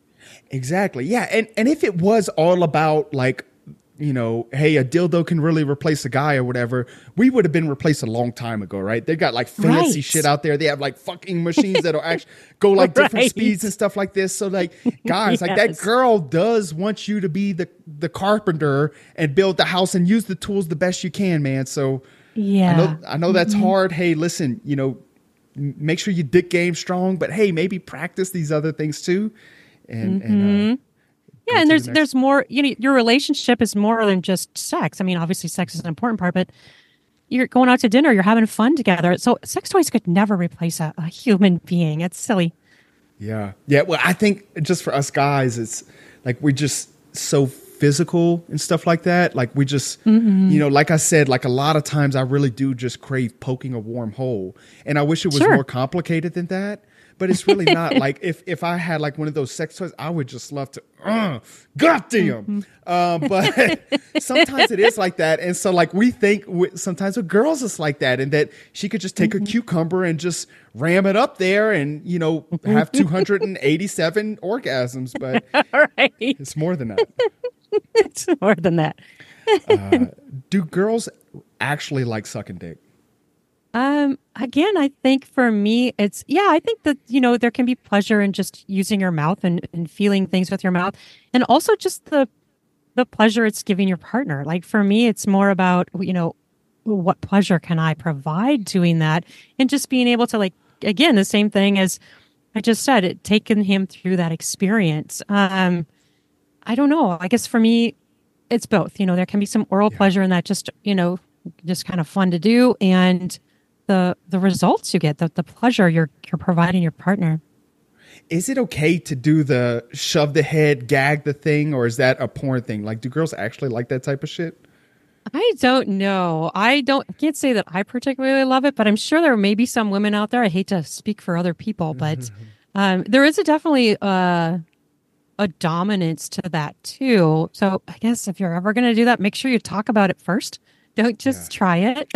Exactly. Yeah. And and if it was all about like, you know, hey, a dildo can really replace a guy or whatever, we would have been replaced a long time ago, right? They've got like fancy Right. shit out there. They have like fucking machines that'll actually go like different Right. speeds and stuff like this. So like guys, like that Yes. girl does want you to be the the carpenter and build the house and use the tools the best you can, man. So Yeah. I know I know that's hard. Hey, listen, you know, m- make sure you dick game strong, but hey, maybe practice these other things too. And and uh, Yeah, to and the there's next- there's more, you know, your relationship is more than just sex. I mean, obviously sex is an important part, but you're going out to dinner, you're having fun together. So sex toys could never replace a, a human being. It's silly. Yeah. Yeah. Well, I think just for us guys, it's like we're just so physical and stuff like that. Like we just, Mm-hmm. you know, like I said, like a lot of times I really do just crave poking a warm hole. And I wish it was Sure. more complicated than that. But it's really not. Like if, if I had like one of those sex toys, I would just love to, uh, goddamn. Mm-hmm. Um, but sometimes it is like that. And so like we think w- sometimes with girls it's like that, and that she could just take Mm-hmm. a cucumber and just ram it up there and, you know, have two hundred eighty-seven orgasms. But All right. it's more than that. It's more than that. Do girls actually like sucking dick? Um, again, I think for me, it's, yeah, I think that, you know, there can be pleasure in just using your mouth and, and feeling things with your mouth. And also just the, the pleasure it's giving your partner. Like for me, it's more about, you know, what pleasure can I provide doing that? And just being able to, like, again, the same thing as I just said, it taking him through that experience. Um, I don't know. I guess for me, it's both. You know, there can be some oral pleasure in that, just, you know, just kind of fun to do. And the the results you get, the, the pleasure you're you're providing your partner. Is it okay to do the shove the head, gag the thing, or is that a porn thing? Like, do girls actually like that type of shit? I don't know. I don't I can't say that I particularly love it, but I'm sure there may be some women out there. I hate to speak for other people, but um, there is a definitely uh, a dominance to that too. So I guess if you're ever going to do that, make sure you talk about it first. Don't just Yeah. try it.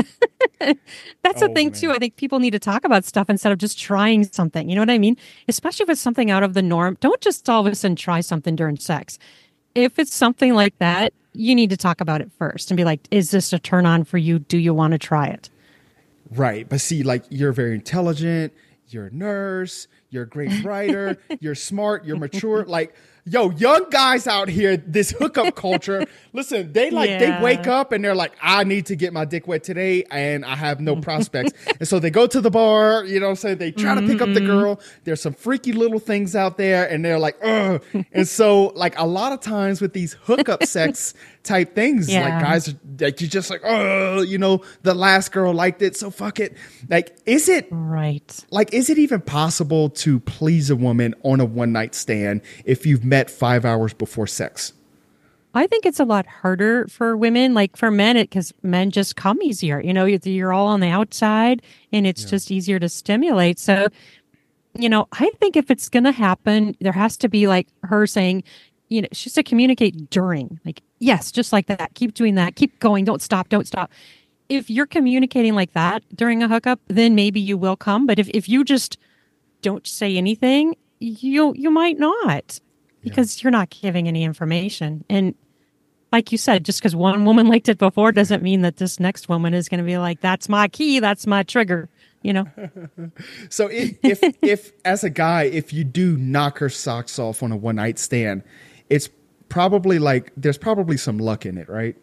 That's the Oh, thing man. too. I think people need to talk about stuff instead of just trying something. You know what I mean? Especially if it's something out of the norm. Don't just all of a sudden try something during sex. If it's something like that, you need to talk about it first and be like, is this a turn on for you? Do you want to try it? Right. But see, like, you're very intelligent. You're a nurse. You're a great writer. You're smart. You're mature. Like, yo, young guys out here, this hookup culture, listen, they like, Yeah. they wake up and they're like, I need to get my dick wet today and I have no prospects. And so they go to the bar, you know what I'm saying? They try to pick up the girl. There's some freaky little things out there and they're like, ugh. And so, like, a lot of times with these hookup sex type things, Yeah. like, guys are like, you just like, oh, you know, the last girl liked it, so fuck it. Like, is it Right. like, is it even possible to please a woman on a one night stand if you've met five hours before sex? I think it's a lot harder for women, like for men, it because men just come easier. You know, you're, you're all on the outside and it's just easier to stimulate. So, you know, I think if it's going to happen, there has to be like her saying, you know, she has to communicate during, like, yes, just like that. Keep doing that. Keep going. Don't stop. Don't stop. If you're communicating like that during a hookup, then maybe you will come. But if, if you just don't say anything, you you might not, because you're not giving any information. And like you said, just because one woman liked it before doesn't mean that this next woman is going to be like, that's my key, that's my trigger, you know? So if, if, if as a guy, if you do knock her socks off on a one night stand, it's probably like, there's probably some luck in it, right?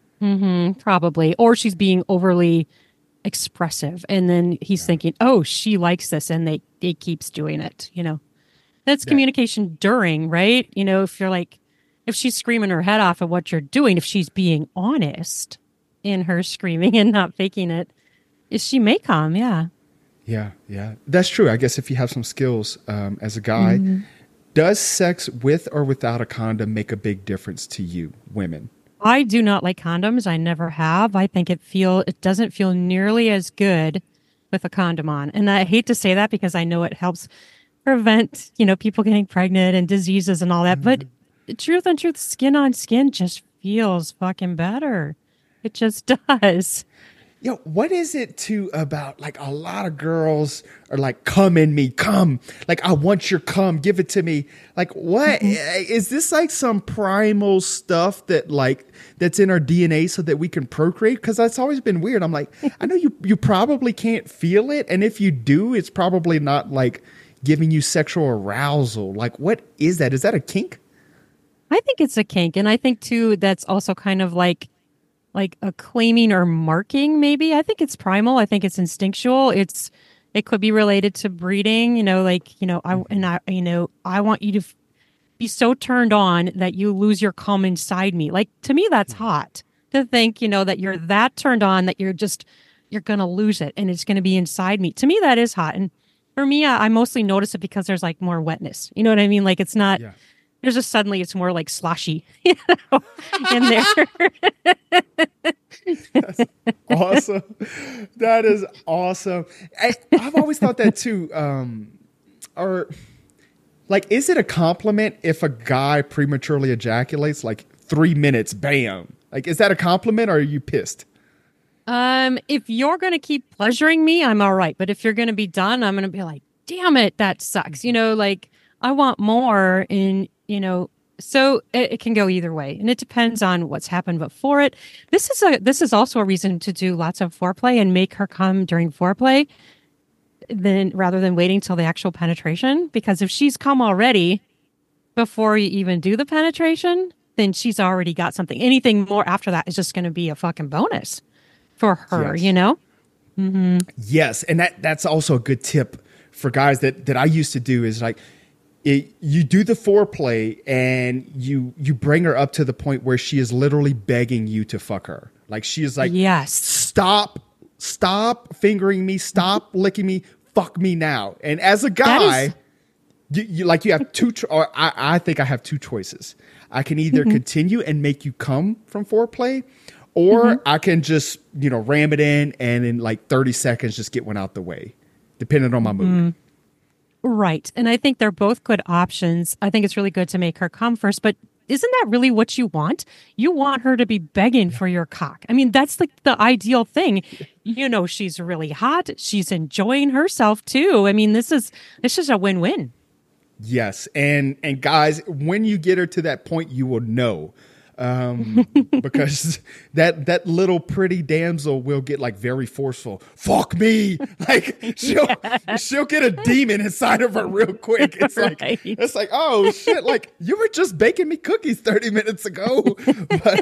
Probably. Or she's being overly expressive. And then he's thinking, oh, she likes this. And they, they keeps doing it, you know? That's Yeah. communication during, right? You know, if you're like, if she's screaming her head off at what you're doing, if she's being honest in her screaming and not faking it, is she may come, yeah. Yeah, yeah, that's true. I guess if you have some skills um, as a guy, does sex with or without a condom make a big difference to you, women? I do not like condoms. I never have. I think it feel it doesn't feel nearly as good with a condom on. And I hate to say that because I know it helps prevent, you know, people getting pregnant and diseases and all that. But truth and truth, skin on skin just feels fucking better. It just does. Yo, what is it too about, like, a lot of girls are like, come in me, come. Like, I want your cum, give it to me. Like, what is this, like some primal stuff that like, that's in our D N A so that we can procreate? Cause that's always been weird. I'm like, I know you, you probably can't feel it. And if you do, it's probably not like giving you sexual arousal. Like, what is that? Is that a kink? I think it's a kink. And I think too, that's also kind of like, like a claiming or marking, maybe. I think it's primal. I think it's instinctual. It's, it could be related to breeding, you know, like, you know, I, and I, you know, I want you to f- be so turned on that you lose your cum inside me. Like, to me, that's hot to think, you know, that you're that turned on that you're just, you're going to lose it and it's going to be inside me. To me, that is hot. And for me, I, I mostly notice it because there's like more wetness. You know what I mean? Like, it's not, Yeah. There's just suddenly it's more like sloshy, you know, in there. That's awesome. That is awesome. I, I've always thought that too. Um, or like, is it a compliment if a guy prematurely ejaculates like three minutes, bam? Like, is that a compliment or are you pissed? Um, if you're going to keep pleasuring me, I'm all right. But if you're going to be done, I'm going to be like, damn it, that sucks. You know, like I want more in, you know, so it, it can go either way. And it depends on what's happened before it. This is a, this is also a reason to do lots of foreplay and make her come during foreplay then rather than waiting till the actual penetration. Because if she's come already before you even do the penetration, then she's already got something. Anything more after that is just going to be a fucking bonus for her, Yes. you know? Mm-hmm. Yes. And that, that's also a good tip for guys that, that I used to do is like, it, you do the foreplay and you, you bring her up to the point where she is literally begging you to fuck her. Like she is like, yes, stop, stop fingering me, stop licking me, fuck me now. And as a guy, is- you, you like you have two, cho- or I, I think I have two choices. I can either mm-hmm. continue and make you come from foreplay, or mm-hmm. I can just, you know, ram it in and in like thirty seconds, just get one out the way, depending on my mood. Mm-hmm. Right. And I think they're both good options. I think it's really good to make her come first, but isn't that really what you want? You want her to be begging for your cock. I mean, that's like the ideal thing. You know, she's really hot. She's enjoying herself too. I mean, this is, this is a win-win. Yes. And, and guys, when you get her to that point, you will know. Um, because that, that little pretty damsel will get like very forceful. Fuck me. Like she'll, yes. she'll get a demon inside of her real quick. It's like, right. it's like, oh shit. Like you were just baking me cookies thirty minutes ago. But,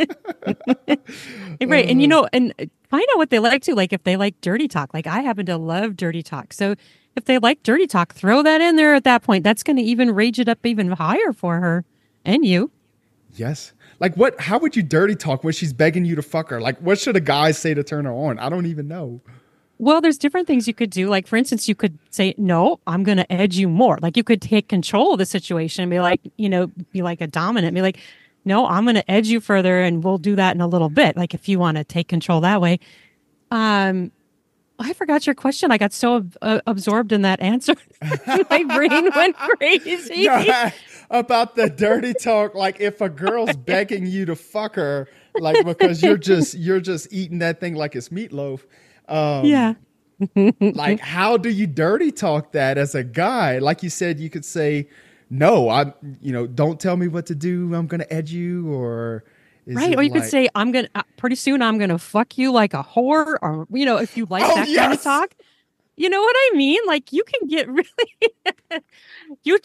uh, right. And you know, and find out what they like too. Like if they like dirty talk, like I happen to love dirty talk. So if they like dirty talk, throw that in there at that point. That's going to even rage it up even higher for her and you. Yes. Like what, how would you dirty talk when she's begging you to fuck her? Like what should a guy say to turn her on? I don't even know. Well, there's different things you could do. Like for instance, you could say, no, I'm going to edge you more. Like you could take control of the situation and be like, you know, be like a dominant, be like, no, I'm going to edge you further and we'll do that in a little bit. Like if you want to take control that way. Um, I forgot your question. I got so uh, absorbed in that answer. My brain went crazy. No, about the dirty talk. Like if a girl's begging you to fuck her, like because you're just you're just eating that thing like it's meatloaf. Um, yeah. Like how do you dirty talk that as a guy? Like you said, you could say, no, I'm, you know, don't tell me what to do. I'm going to edge you or. Is right. Or you like, could say, I'm going to, uh, pretty soon I'm going to fuck you like a whore. Or, you know, if you like oh, that yes. kind of talk, you know what I mean? Like you can get really, you,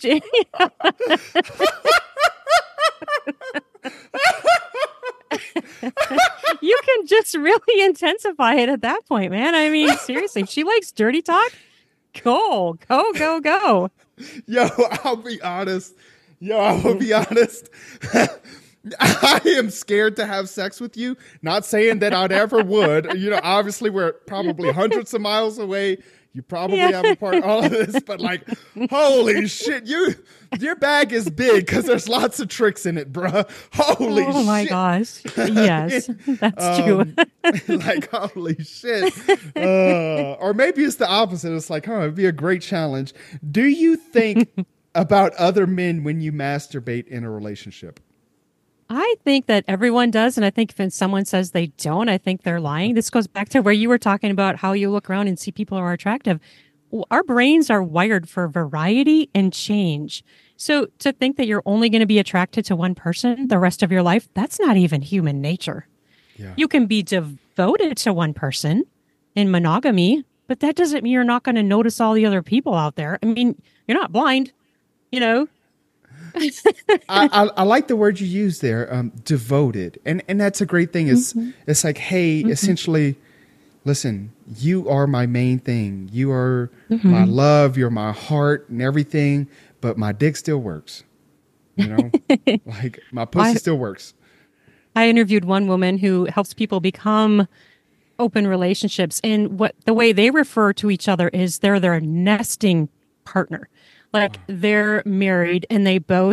you can just really intensify it at that point, man. I mean, seriously, if she likes dirty talk, go, go, go, go. Yo, I'll be honest. Yo, I will be honest. I am scared to have sex with you. Not saying that I'd ever would. You know, obviously we're probably hundreds of miles away. You probably yeah. have a part in all of this, but like, holy shit, you your bag is big because there's lots of tricks in it, bruh. Holy shit. Oh my shit. gosh. Yes, that's um, true. Like, holy shit. Uh, or maybe it's the opposite. It's like, huh, it'd be a great challenge. Do you think about other men when you masturbate in a relationship? I think that everyone does. And I think if someone says they don't, I think they're lying. This goes back to where you were talking about how you look around and see people who are attractive. Our brains are wired for variety and change. So to think that you're only going to be attracted to one person the rest of your life, that's not even human nature. Yeah. You can be devoted to one person in monogamy, but that doesn't mean you're not going to notice all the other people out there. I mean, you're not blind, you know? I, I, I like the word you use there, um, devoted. And and that's a great thing. It's, mm-hmm. it's like, hey, mm-hmm. essentially, listen, you are my main thing. You are mm-hmm. my love. You're my heart and everything. But my dick still works. You know, like my pussy I, still works. I interviewed one woman who helps people become open relationships. And what the way they refer to each other is they're their nesting partner. Like they're married and they both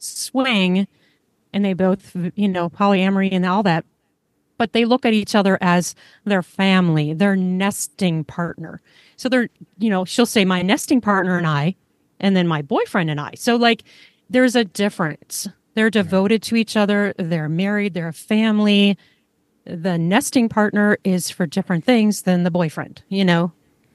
swing and they both, you know, polyamory and all that, but they look at each other as their family, their nesting partner. So they're, you know, she'll say my nesting partner and I, and then my boyfriend and I. So like there's a difference. They're devoted to each other. They're married. They're a family. The nesting partner is for different things than the boyfriend, you know?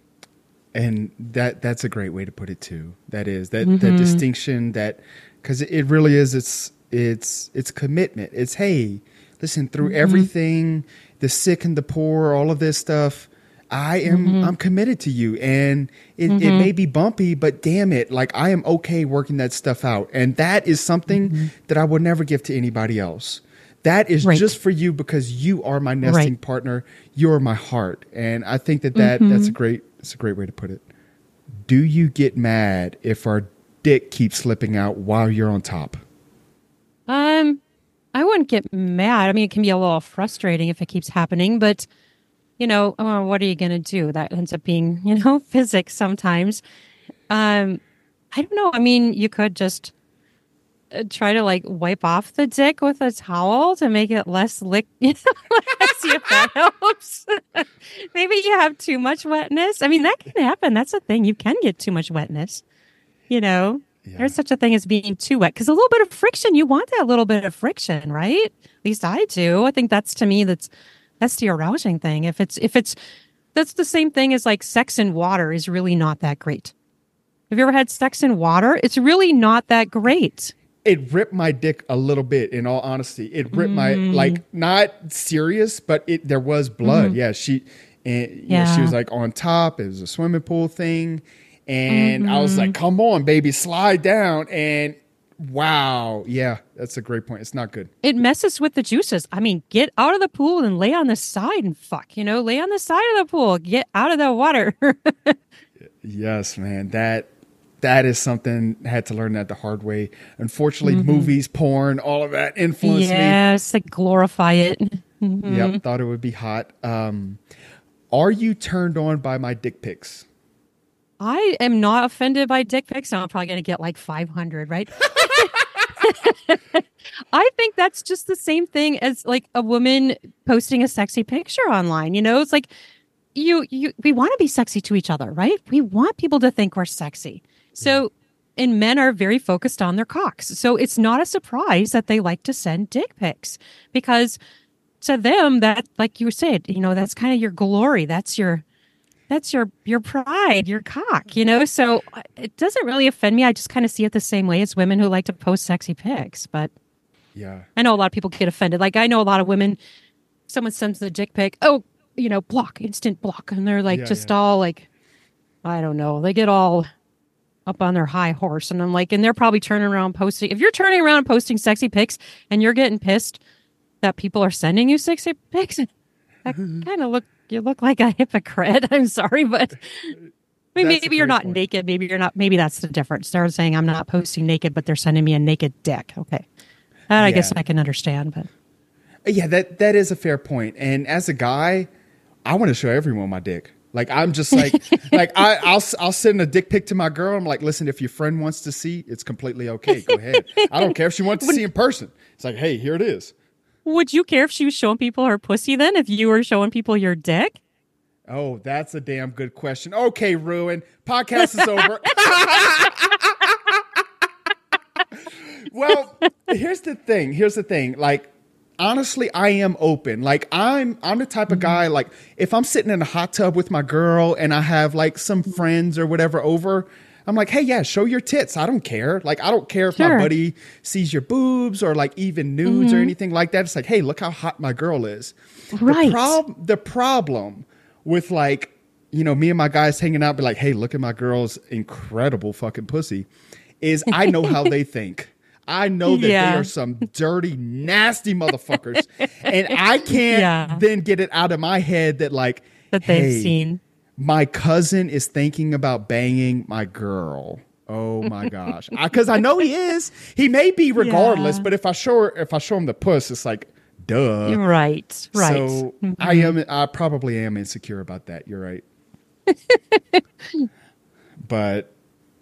And that that's a great way to put it too. That is that, Mm-hmm. that distinction that, because it really is, it's, it's, it's commitment. It's, hey, listen, through Mm-hmm. everything, the sick and the poor, all of this stuff, I am, Mm-hmm. I'm committed to you. And it, Mm-hmm. it may be bumpy, but damn it, like I am okay working that stuff out. And that is something Mm-hmm. that I would never give to anybody else. That is Right. just for you because you are my nesting Right. partner. You're my heart. And I think that, that Mm-hmm. that's a great, it's a great way to put it. Do you get mad if our dick keeps slipping out while you're on top? Um, I wouldn't get mad. I mean, it can be a little frustrating if it keeps happening, but you know, oh, what are you going to do? That ends up being, you know, physics sometimes. Um, I don't know. I mean, you could just uh, try to like wipe off the dick with a towel to make it less lick. You know, see if that helps. Maybe you have too much wetness. I mean, that can happen. That's a thing. You can get too much wetness. You know, Yeah. there's such a thing as being too wet because a little bit of friction. You want that little bit of friction, right? At least I do. I think that's to me. That's that's the arousing thing. If it's if it's that's the same thing as like sex in water is really not that great. Have you ever had sex in water? It's really not that great. It ripped my dick a little bit, in all honesty. It ripped my, like, not serious, but it there was blood. Yeah, she and yeah. Yeah. she was like on top. It was a swimming pool thing. And I was like, come on, baby, slide down. And wow. Yeah, that's a great point. It's not good. It messes with the juices. I mean, get out of the pool and lay on the side and fuck, you know, lay on the side of the pool, get out of the water. Yes, man. That that is something I had to learn that the hard way. Unfortunately, movies, porn, all of that influenced me. Yes, like glorify it. Yep, thought it would be hot. Um, are you turned on by my dick pics? I am not offended by dick pics. I'm probably going to get like five hundred, right? I think that's just the same thing as like a woman posting a sexy picture online. You know, it's like you, you, we want to be sexy to each other, right? We want people to think we're sexy. So, and men are very focused on their cocks. So it's not a surprise that they like to send dick pics because to them that, like you said, you know, that's kind of your glory. That's your, that's your, your pride, your cock, you know? So it doesn't really offend me. I just kind of see it the same way as women who like to post sexy pics, but Yeah. I know a lot of people get offended. Like I know a lot of women, someone sends the dick pic, oh, you know, block, instant block. And they're like, Yeah, just yeah. all like, I don't know. They get all up on their high horse. And I'm like, and they're probably turning around posting. If you're turning around and posting sexy pics and you're getting pissed that people are sending you sexy pics, that kind of look, you look like a hypocrite. I'm sorry, but I mean, That's a maybe you're great not point. naked. Maybe you're not, maybe that's the difference. They're saying I'm not posting naked, but they're sending me a naked dick. Okay. That I guess Yeah. I can understand, but Yeah, that that is a fair point. And as a guy, I want to show everyone my dick. Like I'm just like like I I'll I'll send a dick pic to my girl. I'm like, listen, if your friend wants to see, it's completely okay. Go ahead. I don't care if she wants to see in person. It's like, hey, here it is. would you care if she was showing people her pussy then if you were showing people your dick? Oh, that's a damn good question. Okay, Ruin. Podcast is over. Well, here's the thing. Here's the thing. Like, honestly, I am open. Like, I'm I'm the type of guy, like, if I'm sitting in a hot tub with my girl and I have like some friends or whatever over, I'm like, hey, yeah, show your tits. I don't care. Like, I don't care if Sure. my buddy sees your boobs or like even nudes or anything like that. It's like, hey, look how hot my girl is. Right. The, prob- the problem with like, you know, me and my guys hanging out, be like, hey, look at my girl's incredible fucking pussy, is I know how they think. I know that Yeah. they are some dirty, nasty motherfuckers. And I can't Yeah. then get it out of my head that like, That they've hey, seen. my cousin is thinking about banging my girl. Oh my gosh. Because I, know he is. He may be regardless, Yeah. but if I show her, if I show him the puss, it's like, duh. Right, right. So I am. I probably am insecure about that. You're right. But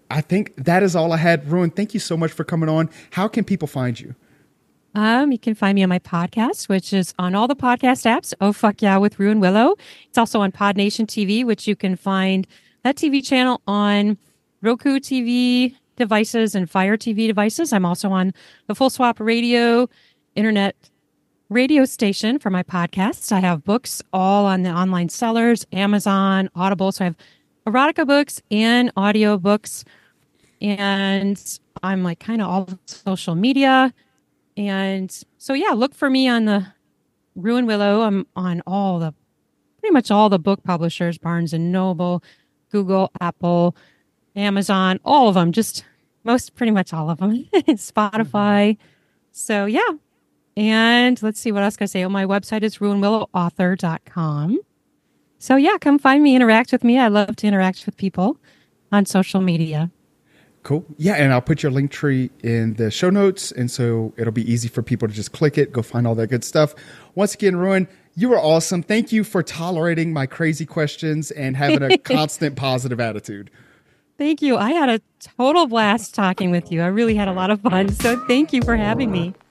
I think that is all I had. Ruin, thank you so much for coming on. How can people find you? Um, you can find me on my podcast, which is on all the podcast apps. Oh, Fuck Yeah with Ruin Willow. It's also on Pod Nation T V, which you can find that T V channel on Roku T V devices and Fire T V devices. I'm also on the Full Swap Radio internet radio station for my podcast. I have books all on the online sellers, Amazon, Audible. So I have erotica books and audio books. And I'm like kind of all social media. And so, yeah, look for me on the Ruin Willow. I'm on all the, pretty much all the book publishers, Barnes and Noble, Google, Apple, Amazon, all of them, just most, pretty much all of them, Spotify. Mm-hmm. So, yeah. And let's see what else can I say. Oh, my website is ruin willow author dot com. So, yeah, come find me, interact with me. I love to interact with people on social media. Cool. Yeah, and I'll put your link tree in the show notes, and so it'll be easy for people to just click it, go find all that good stuff. Once again, Ruin, you were awesome. Thank you for tolerating my crazy questions and having a constant positive attitude. Thank you. I had a total blast talking with you. I really had a lot of fun. So thank you for having me.